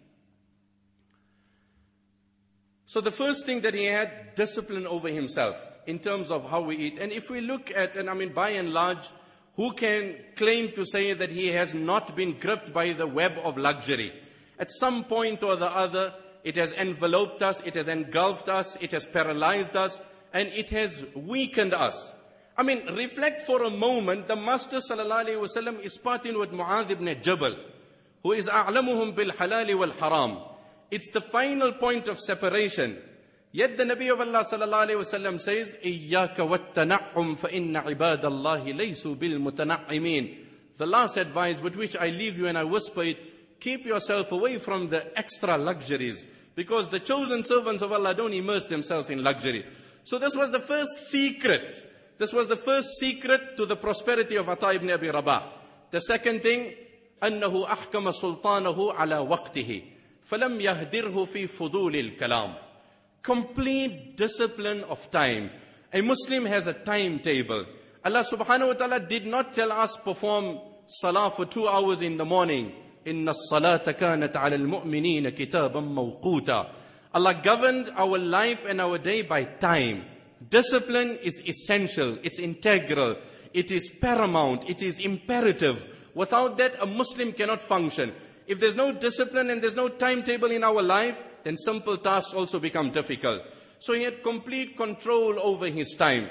Speaker 2: So the first thing that he had, discipline over himself in terms of how we eat. And if we look at, and I mean by and large, who can claim to say that he has not been gripped by the web of luxury? At some point or the other, it has enveloped us, it has engulfed us, it has paralyzed us, and it has weakened us. I mean, reflect for a moment, the Master sallallahu alayhi wa sallam is parting with Mu'adh ibn Jabal, who is a'lamuhum bil halali wal haram. It's the final point of separation. Yet the Nabi of Allah sallallahu alayhi wa sallam says, إِيَّاكَ وَالتَّنَعُّمْ فَإِنَّ عِبَادَ اللَّهِ لَيْسُوا بِالْمُتَنَعِّمِينَ. The last advice with which I leave you and I whisper it, keep yourself away from the extra luxuries, because the chosen servants of Allah don't immerse themselves in luxury. So this was the first secret. This was the first secret to the prosperity of Ata ibn Abi Rabah. The second thing, أَنَّهُ أَحْكَمَ سُلْطَانَهُ عَلَى وَقْتِهِ فَلَمْ يَهْدِرْهُ فِي فُضُولِ الْكَلَامِ. Complete discipline of time. A Muslim has a timetable. Allah subhanahu wa ta'ala did not tell us perform salah for two hours in the morning. Inna as-salata kanat 'ala al-mu'minina kitaban mawquta. Allah governed our life and our day by time. Discipline is essential, it's integral, it is paramount, it is imperative. Without that, a Muslim cannot function. If there's no discipline and there's no timetable in our life, then simple tasks also become difficult. So he had complete control over his time.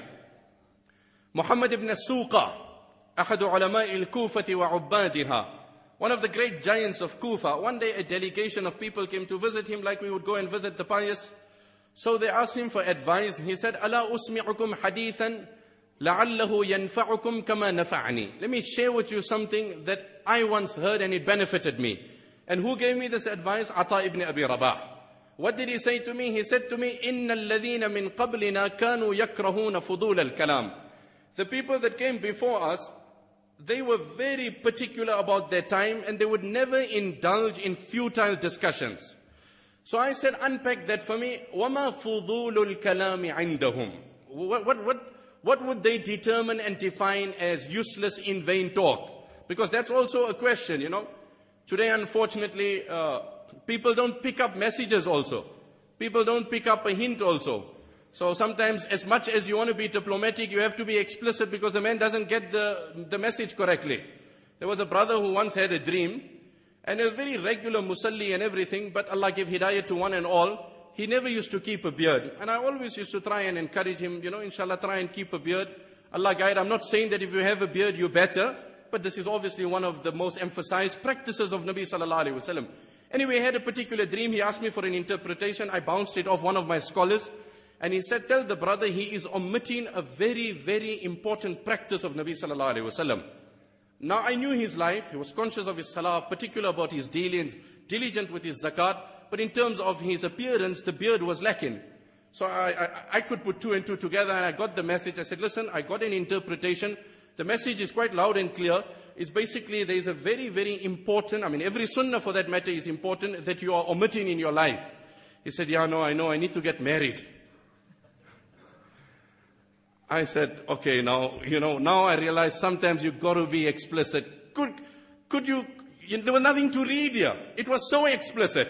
Speaker 2: Muhammad ibn Suqa, أحد علماء الكوفة وعبادها, one of the great giants of Kufa. One day a delegation of people came to visit him like we would go and visit the pious. So they asked him for advice. He said, ألا أسمعكم حديثا لعله ينفعكم كما نفعني. Let me share with you something that I once heard and it benefited me. And who gave me this advice? Ata ibn Abi Rabah. What did he say to me? He said to me, إن الذين من قبلنا كانوا يكرهون فضول الكلام. The people that came before us, they were very particular about their time and they would never indulge in futile discussions. So I said, unpack that for me. وَمَا فُضُولُ الْكَلَامِ عِنْدَهُمْ What, what, what, what would they determine and define as useless, in vain talk? Because that's also a question, you know. Today, unfortunately, uh, people don't pick up messages also. People don't pick up a hint also. So sometimes, as much as you want to be diplomatic, you have to be explicit because the man doesn't get the, the message correctly. There was a brother who once had a dream, and a very regular musalli and everything, but Allah gave hidayah to one and all. He never used to keep a beard. And I always used to try and encourage him, you know, inshallah, try and keep a beard. Allah guide. I'm not saying that if you have a beard, you're better. But this is obviously one of the most emphasized practices of Nabi sallallahu alaihi wasallam. Anyway, I had a particular dream. He asked me for an interpretation. I bounced it off one of my scholars. And he said, tell the brother he is omitting a very, very important practice of Nabi sallallahu alaihi wasallam. Now I knew his life. He was conscious of his salah, particular about his dealings, diligent with his zakat. But in terms of his appearance, the beard was lacking. So I, I, I could put two and two together and I got the message. I said, listen, I got an interpretation. The message is quite loud and clear. It's basically there is a very, very important, I mean every sunnah for that matter is important that you are omitting in your life. He said, yeah, no, I know, I need to get married. I said, okay, now, you know, now I realize sometimes you've got to be explicit. Could, could you, you, there was nothing to read here. It was so explicit.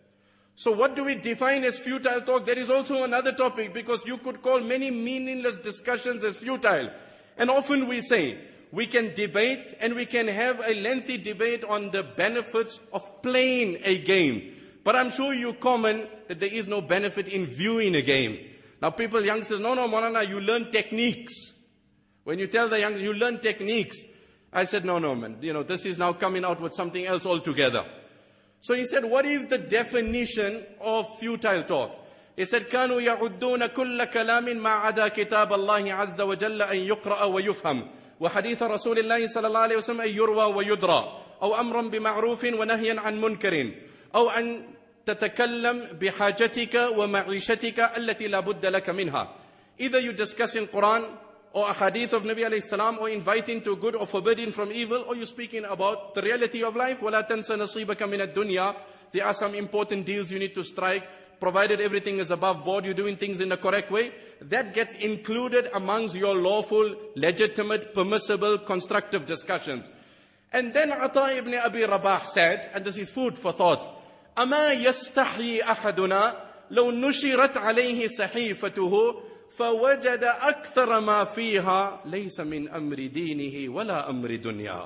Speaker 2: So what do we define as futile talk? There is also another topic because you could call many meaningless discussions as futile. And often we say, we can debate and we can have a lengthy debate on the benefits of playing a game. But I'm sure you comment that there is no benefit in viewing a game. Now people, youngsters, no, no, Maulana, you learn techniques. When you tell the youngsters, you learn techniques. I said, no, no, man, you know, this is now coming out with something else altogether. So he said, what is the definition of futile talk? He said, كانوا يعدون كل كلام ما عدا كتاب الله عز وجل أن يقرأ ويفهم وحديث رسول الله صلى الله عليه وسلم أن يروى ويدرى أو أمرا بمعروف ونهيا عن منكر أو أن تتكلم بحاجتك ومعيشتك التي لا بد لك منها. Either you discuss in Quran or a hadith of Nabi alayhi salam, or inviting to good or forbidding from evil, or you're speaking about the reality of life. وَلَا تَنْسَ نَصِيبَكَ مِنَ الدُّنْيا. There are some important deals you need to strike. Provided everything is above board, you're doing things in the correct way. That gets included amongst your lawful, legitimate, permissible, constructive discussions. And then Ata ibn Abi Rabah said, and this is food for thought, أَمَا يَسْتَحْيِي أَحَدُنَا لَوْ نُشِرَتْ عَلَيْهِ صَحِيفَتُهُ فوجد أكثر ما فيها ليس من أمر دينه ولا أمر دنيا.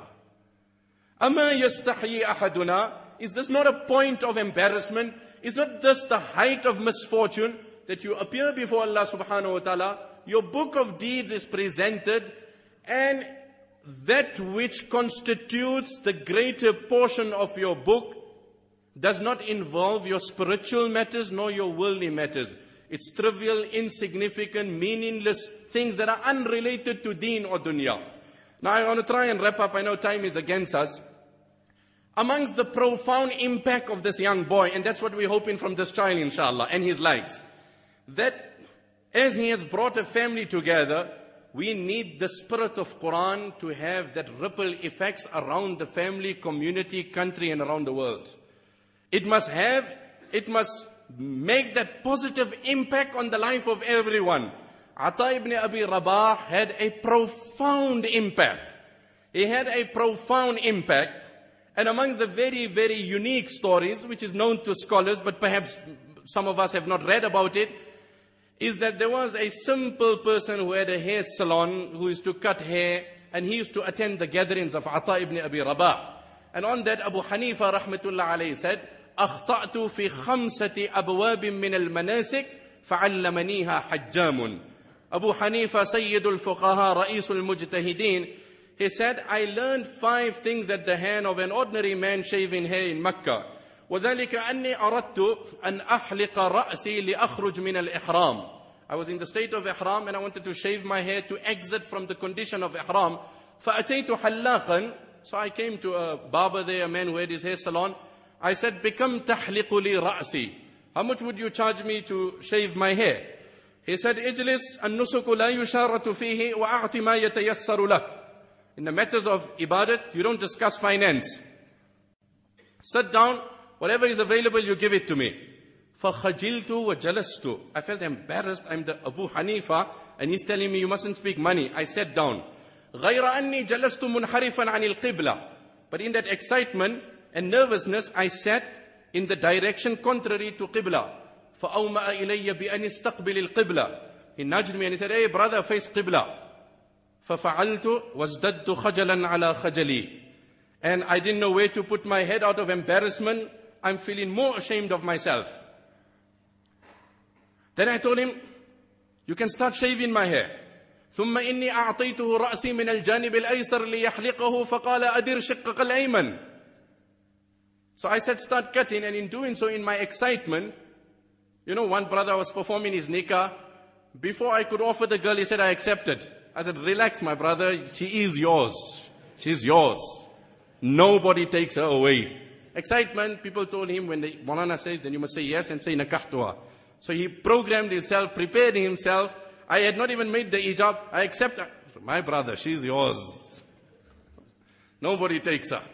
Speaker 2: أما يستحيي أحدنا. Is this not a point of embarrassment? Is not this the height of misfortune that you appear before Allah subhanahu wa ta'ala, your book of deeds is presented, and that which constitutes the greater portion of your book does not involve your spiritual matters nor your worldly matters. It's trivial, insignificant, meaningless things that are unrelated to deen or dunya. Now I want to try and wrap up. I know time is against us. Amongst the profound impact of this young boy, and that's what we're hoping from this child, inshallah, and his likes, that as he has brought a family together, we need the spirit of Quran to have that ripple effects around the family, community, country, and around the world. It must have, it must make that positive impact on the life of everyone. Ata ibn Abi Rabah had a profound impact. He had a profound impact. And amongst the very, very unique stories, which is known to scholars, but perhaps some of us have not read about it, is that there was a simple person who had a hair salon, who used to cut hair, and he used to attend the gatherings of Ata ibn Abi Rabah. And on that, Abu Hanifa rahmatullah alayhi said, أخطأت في خمسة أبواب من المناسك فعلمنيها حجام. Abu Hanifa, Sayyid al-Fuqaha, Ra'is al-Mujtahideen, he said, I learned five things at the hand of an ordinary man shaving hair in Mecca. وذلك أني أردت أن أحلق رأسي لأخرج من الإحرام. I was in the state of Ihram and I wanted to shave my hair to exit from the condition of Ihram. فأتيت حلاقا. So I came to a barber there, a man who had his hair salon. I said, "Become tahliqu li ra'si." How much would you charge me to shave my hair? He said, "Ijlis an-nusuku la yusharatu fihi wa a'ti ma yatayassaru lak." In the matters of ibadat, you don't discuss finance. Sit down, whatever is available, you give it to me. فَخَجِلْتُ وَجَلَسْتُ. I felt embarrassed. I'm the Abu Hanifa, and he's telling me, you mustn't speak money. I sat down. غَيْرَ أَنِّي جَلَسْتُ مُنْحَرِفًا عَنِ الْقِبْلَةِ. But in that excitement and nervousness, I sat in the direction contrary to Qibla. فَأَوْمَأَ إِلَيَّ بِأَنِ اسْتَقْبِلِ الْقِبْلَةِ. He nudged me and he said, hey brother, face Qibla. فَفَعَلْتُ وَازْدَدْتُ خَجَلًا عَلَى خَجَلِي. And I didn't know where to put my head out of embarrassment. I'm feeling more ashamed of myself. Then I told him, you can start shaving my hair. ثم إني أعطيته رأسي من الجانب الأيسر ليحلقه فقال أدر شقق الأيمن. So I said, start cutting, and in doing so, in my excitement, you know, one brother was performing his nikah. Before I could offer the girl, he said, I accepted. I said, relax, my brother, she is yours. She's yours. Nobody takes her away. Excitement, people told him, when the Maulana says, then you must say yes and say nakahtuha. So he programmed himself, prepared himself. I had not even made the hijab. I accept her. My brother, she's yours. Nobody takes her.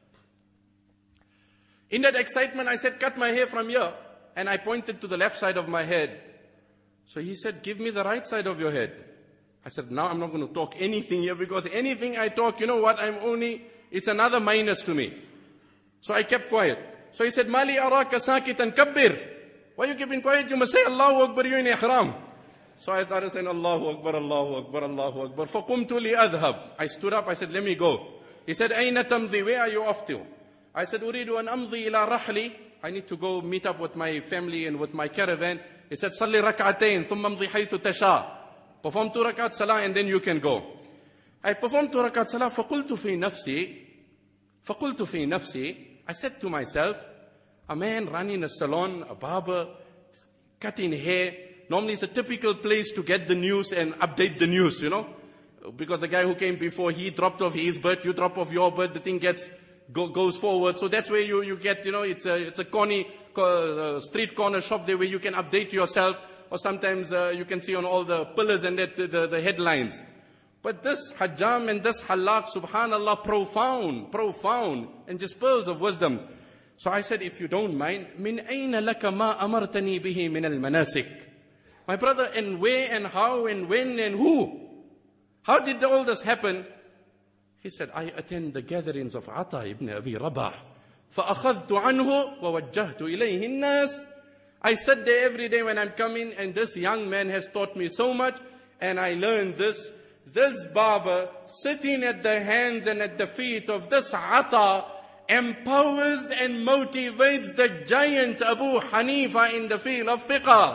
Speaker 2: In that excitement, I said, cut my hair from here. And I pointed to the left side of my head. So he said, give me the right side of your head. I said, now I'm not going to talk anything here, because anything I talk, you know what, I'm only, it's another minus to me. So I kept quiet. So he said, Mali araka sakitan kabbir. Why are you keeping quiet? You must say Allahu Akbar, you're in ihram. So I started saying Allahu Akbar, Allahu Akbar, Allahu Akbar. فَقُمْتُ لِأَذْهَبْ. I stood up, I said, let me go. He said, أَيْنَ تَمْضِي? Where are you off to? I said, أُرِيدُ أَنْ أَمْضِي إِلَى رَحْلِي. I need to go meet up with my family and with my caravan. He said, صَلِّ رَكْعَتَيْن ثُمَّ أَمْضِي حَيْثُ تَشَاء. Perform two rakat salah and then you can go. I performed two rakat salah. فَقُلْتُ فِي نَفْسِي فَقُلْتُ فِي نَفْسِي. I said to myself, a man running a salon, a barber, cutting hair, normally it's a typical place to get the news and update the news, you know. Because the guy who came before, he dropped off his bird, you drop off your bird, the thing gets, go, goes forward. So that's where you, you get, you know, it's a, it's a corny, uh, street corner shop there where you can update yourself. Or sometimes uh, you can see on all the pillars and that, the, the, the headlines. But this hajjam and this halaq, subhanallah, profound, profound, and just pearls of wisdom. So I said, if you don't mind, min ayna laka ma amartani bihi min al-manasik. My brother, and where and how and when and who? How did all this happen? He said, I attend the gatherings of Ata ibn Abi Rabah. فَأَخَذْتُ عَنْهُ وَوَجَّهْتُ إِلَيْهِ النَّاسِ. I sat there every day when I'm coming, and this young man has taught me so much, and I learned this. This barber, sitting at the hands and at the feet of this Ata, empowers and motivates the giant Abu Hanifa in the field of fiqh.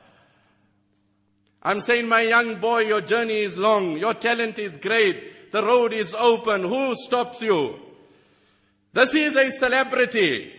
Speaker 2: I'm saying, my young boy, your journey is long, your talent is great, the road is open, who stops you? This is a celebrity.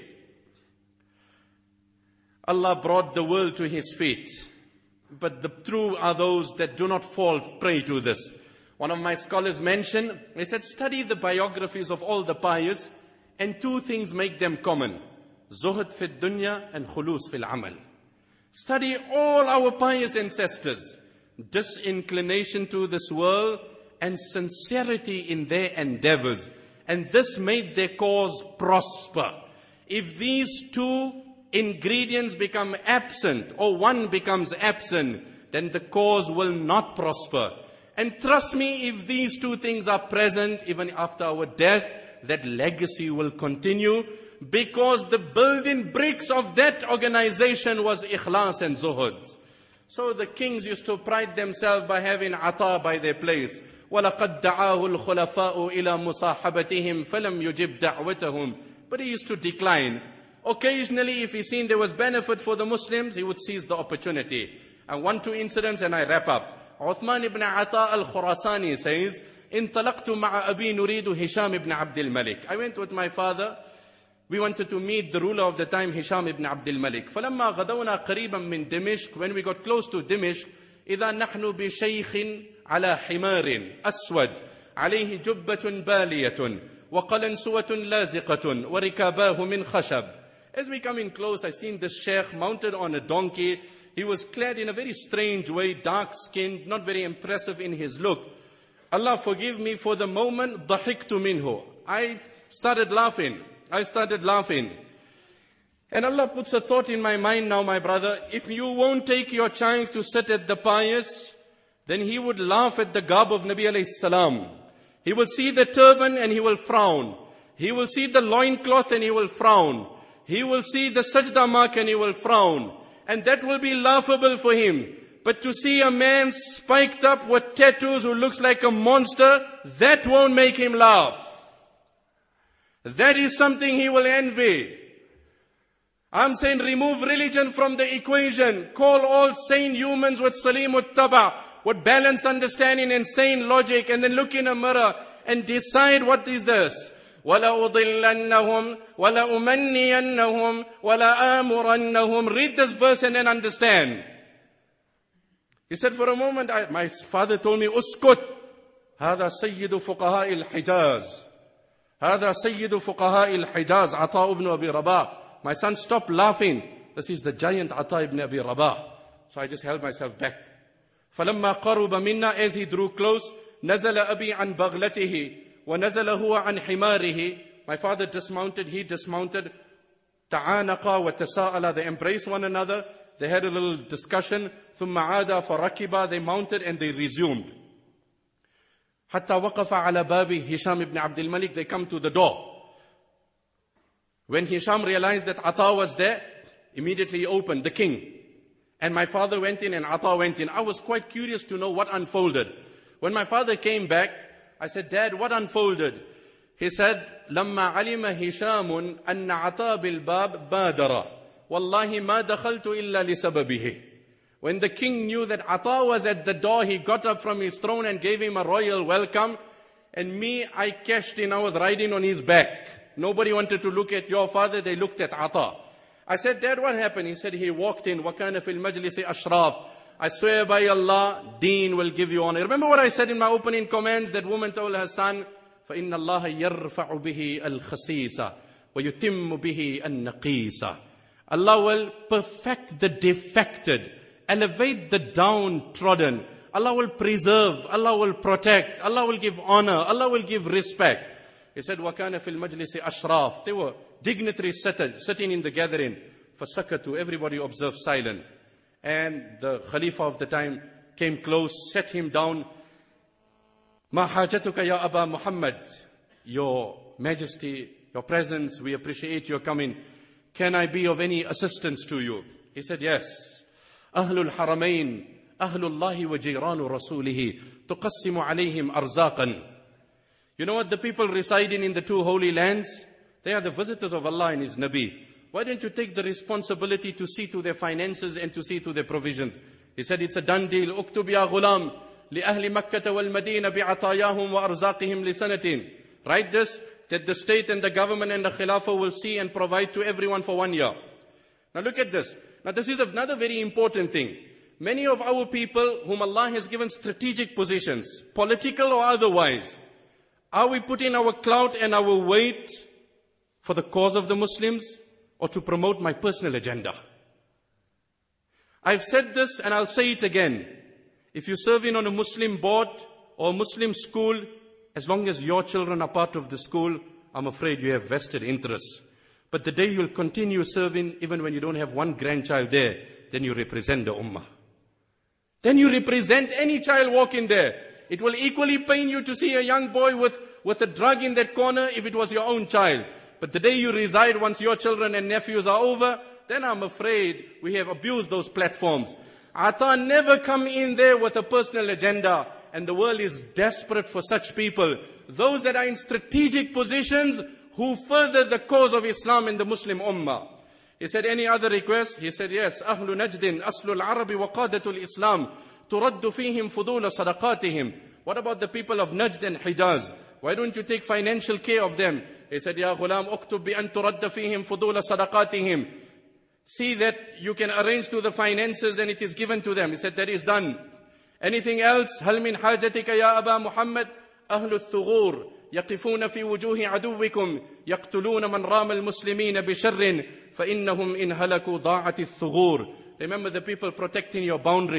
Speaker 2: Allah brought the world to his feet. But the true are those that do not fall prey to this. One of my scholars mentioned, he said, study the biographies of all the pious, and two things make them common. Zuhd fi dunya and khulus fil amal. Study all our pious ancestors. Disinclination to this world and sincerity in their endeavors. And this made their cause prosper. If these two ingredients become absent, or one becomes absent, then the cause will not prosper. And trust me, if these two things are present, even after our death, that legacy will continue, because the building bricks of that organization was ikhlas and zuhud. So the kings used to pride themselves by having ata by their place. وَلَقَدْ دَعَاهُ الْخُلَفَاءُ إِلَى مُصَاحَبَتِهِمْ فَلَمْ يُجِبْ دَعْوَتَهُمْ. But he used to decline. Occasionally, if he seen there was benefit for the Muslims, he would seize the opportunity. And one, two incidents, and I wrap up. Uthman ibn Ata al-Khurasani says, انطلقت مع أبي نريد هشام ibn Abdul Malik. I went with my father. We wanted to meet the ruler of the time, Hisham ibn Abdul Malik. فلما غدونا قريبا من دمشق, when we got close to Dimishq, إذا نحن بشيخ على حمار أسود عليه جبة بالية وقلنسوة لازقة وركاباه من خشب. As we come in close, I seen this sheikh mounted on a donkey. He was clad in a very strange way, dark skinned, not very impressive in his look. Allah forgive me for the moment, ضحكت منه. I started laughing. I started laughing. And Allah puts a thought in my mind now, my brother. If you won't take your child to sit at the pious, then he would laugh at the garb of Nabi alayhi salam. He will see the turban and he will frown. He will see the loincloth and he will frown. He will see the sajda mark and he will frown. And that will be laughable for him. But to see a man spiked up with tattoos who looks like a monster, that won't make him laugh. That is something he will envy. I'm saying remove religion from the equation. Call all sane humans with salimut taba, with balanced understanding and sane logic, and then look in a mirror and decide what is this. وَلَأُضِلَّنَّهُمْ وَلَأُمَنِّيَنَّهُمْ وَلَآمُرَنَّهُمْ. Read this verse and then understand. He said, for a moment, I, my father told me, Uskut. هذا سيد فقهاء الحجاز. هذا سيد فقهاء الحجاز عطاء ibn Abi Rabah. My son, stop laughing. This is the giant Ata ibn Abi Rabah. So I just held myself back. فَلَمَّا قَرُبَ مِنَّا. As he drew close, نَزَلَ أَبِي عَنْ بَغْلَتِهِ وَنَزَلَ هُوَ عَنْ حِمَارِهِ. My father dismounted, he dismounted. تَعَانَقَا وَتَسَاءَلَا. They embraced one another. They had a little discussion. ثُمَّ عَادَ فَرَكِبَا. They mounted and they resumed. حَتَّى وَقَفَ عَلَى بَابِ Hisham ibn Abdul Malik. They come to the door. When Hisham realized that Ata was there, immediately he opened, the king. And my father went in and Ata went in. I was quite curious to know what unfolded. When my father came back, I said, Dad, what unfolded? He said, لَمَّا عَلِمَ هِشَامٌ أَنَّ عَطَى بِالْبَابِ بَادَرَ وَاللَّهِ مَا دَخَلْتُ إِلَّا لِسَبَبِهِ. When the king knew that Ata was at the door, he got up from his throne and gave him a royal welcome. And me, I cashed in, I was riding on his back. Nobody wanted to look at your father, they looked at Ata. I said, Dad, what happened? He said, he walked in, وَكَانَ فِي الْمَجْلِسِ أَشْرَافٍ. I swear by Allah, Deen will give you honor. Remember what I said in my opening comments? That woman told her son, فَإِنَّ اللَّهَ يَرْفَعُ بِهِ الْخَسِيسَ وَيُتِمُّ بِهِ النَّقِيسَ. Allah will perfect the defected, elevate the downtrodden. Allah will preserve, Allah will protect, Allah will give honor, Allah will give respect. He said, وَكَانَ فِي الْمَجْلِسِ أَشْرَافٍ. They were dignitaries sitting in the gathering. فَسَكَتُوا. Everybody observed silent. And the Khalifa of the time came close, set him down. مَا حَاجَتُكَ يَا أَبَا مُحَمَّدٍ. Your Majesty, your presence, we appreciate your coming. Can I be of any assistance to you? He said, yes. أَهْلُ الْحَرَمَيْنِ أَهْلُ اللَّهِ وَجِيرَانُ رَسُولِهِ تُقَسِّمُ عَلَيْهِمْ أَرْزَاقًا. You know what? The people residing in the two holy lands, they are the visitors of Allah and His Nabi. Why don't you take the responsibility to see to their finances and to see to their provisions? He said, it's a done deal. اكتب يا غلام لأهل مكة والمدينة بعطاياهم وأرزاقهم لسنة. Write this, that the state and the government and the Khilafah will see and provide to everyone for one year. Now look at this. Now this is another very important thing. Many of our people whom Allah has given strategic positions, political or otherwise, are we putting our clout and our weight for the cause of the Muslims or to promote my personal agenda? I've said this and I'll say it again. If you're serving on a Muslim board or a Muslim school, as long as your children are part of the school, I'm afraid you have vested interests. But the day you'll continue serving, even when you don't have one grandchild there, then you represent the Ummah. Then you represent any child walking there. It will equally pain you to see a young boy with, with a drug in that corner if it was your own child. But the day you reside, once your children and nephews are over, then I'm afraid we have abused those platforms. Ata never come in there with a personal agenda. And the world is desperate for such people. Those that are in strategic positions who further the cause of Islam and the Muslim Ummah. He said, any other request? He said, yes. أهل نجد أصل العرب وقادة الإسلام ترد فيهم فضول صدقاتهم. What about the people of Najd and Hijaz? Why don't you take financial care of them? He said, يا غلام اكتب بأن ترد فيهم فضول صدقاتهم. See that you can arrange to the finances and it is given to them. He said, that is done. Anything else? هل من حاجتك يا أبا محمد أهل الثغور يقفون في وجوه عدوكم يقتلون من رام المسلمين بشر فإنهم إن هلكوا ضاعت الثغور. Remember the people protecting your boundaries.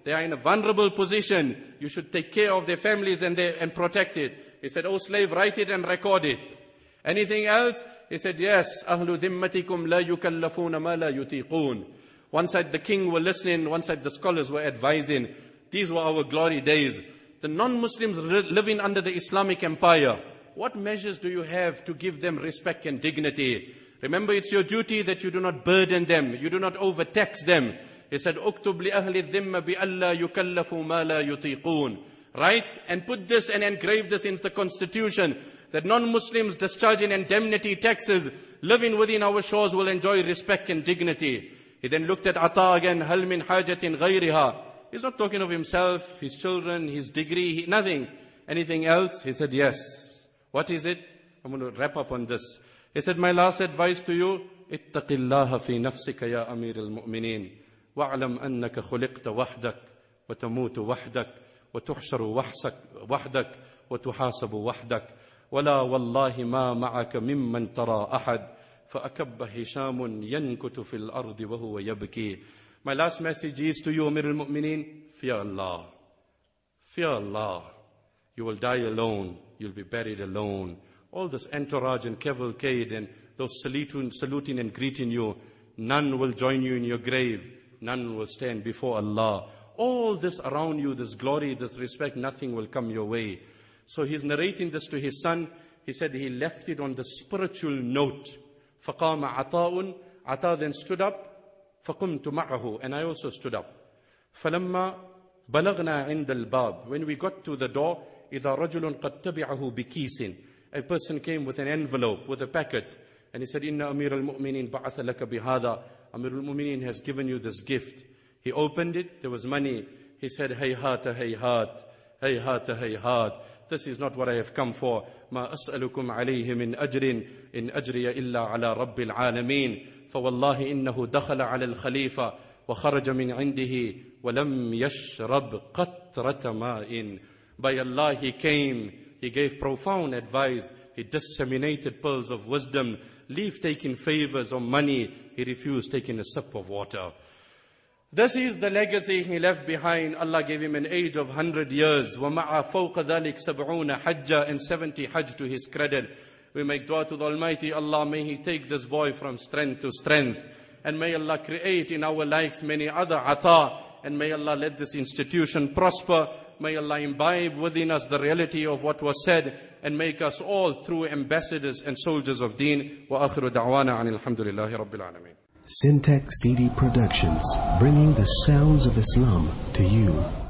Speaker 2: They are in a vulnerable position. You should take care of their families and, their, and protect it. He said, oh slave, write it and record it. Anything else? He said, yes. أَهْلُ ذِمَّتِكُمْ لَا يُكَلَّفُونَ مَا لَا يُطِيقُونَ. One side the king were listening, one side the scholars were advising. These were our glory days. The non-Muslims living under the Islamic empire, what measures do you have to give them respect and dignity? Remember, it's your duty that you do not burden them, you do not overtax them. He said, "Uktub li ahli dhimma bi alla yukallafu ma la yutiqun." Right? And put this and engrave this in the constitution, that non-Muslims discharging indemnity taxes, living within our shores, will enjoy respect and dignity. He then looked at Ata again, "Hal min hajatin ghayriha." He's not talking of himself, his children, his degree, he, nothing. Anything else? He said, yes. What is it? I'm going to wrap up on this. He said, my last advice to you, اتق الله في نفسك يا أمير المؤمنين واعلم أنك خلقت وحدك وتموت وحدك وتحشر وحدك وتحاسب وحدك ولا والله ما معك ممن ترى أحد فأكب هشام ينكت في الأرض وهو يبكي. My last message is to you, Amir al-Mu'mineen, fear Allah. Fear Allah. You will die alone. You'll be buried alone. All this entourage and cavalcade and those saluting, saluting and greeting you, none will join you in your grave. None will stand before Allah. All this around you, this glory, this respect, nothing will come your way. So he's narrating this to his son. He said he left it on the spiritual note. فَقَامَ عَطَاءٌ. Ata then stood up. فَقُمْتُ مَعَهُ. And I also stood up. فَلَمَّا بَلَغْنَا عِنْدَ الْبَابِ. When we got to the door, إِذَا رَجُلٌ قَدْ تَبِعَهُ بِكِيسٍ. A person came with an envelope, with a packet. And he said, إِنَّ أَمِيرَ الْمُؤْمِنِينَ بَعَثَ لَكَ بِهَذَا. Amir al-Mu'mineen has given you this gift. He opened it, there was money. He said, hayhata hayhat, hayhata hayhat. This is not what I have come for. ما أسألكم عليه من أجر إن أجري إلا على رب العالمين فوالله إنه دخل على الخليفة وخرج من عنده ولم يشرب قطرة ماء. By Allah he came, he gave profound advice, he disseminated pearls of wisdom, leave taking favors or money, he refused taking a sip of water. This is the legacy he left behind. Allah gave him an age of one hundred years. وَمَعَ فَوْقَ ذَلِكَ سَبْعُونَ حَجَّةً, and seventy hajj to his credit. We make dua to the Almighty Allah, may He take this boy from strength to strength. And may Allah create in our lives many other ata. And may Allah let this institution prosper. May Allah imbibe within us the reality of what was said. And make us all true ambassadors and soldiers of deen. Wa akhiru da'wana anil hamdulillahi rabbil alameen.
Speaker 3: Syntax C D Productions, bringing the sounds of Islam to you.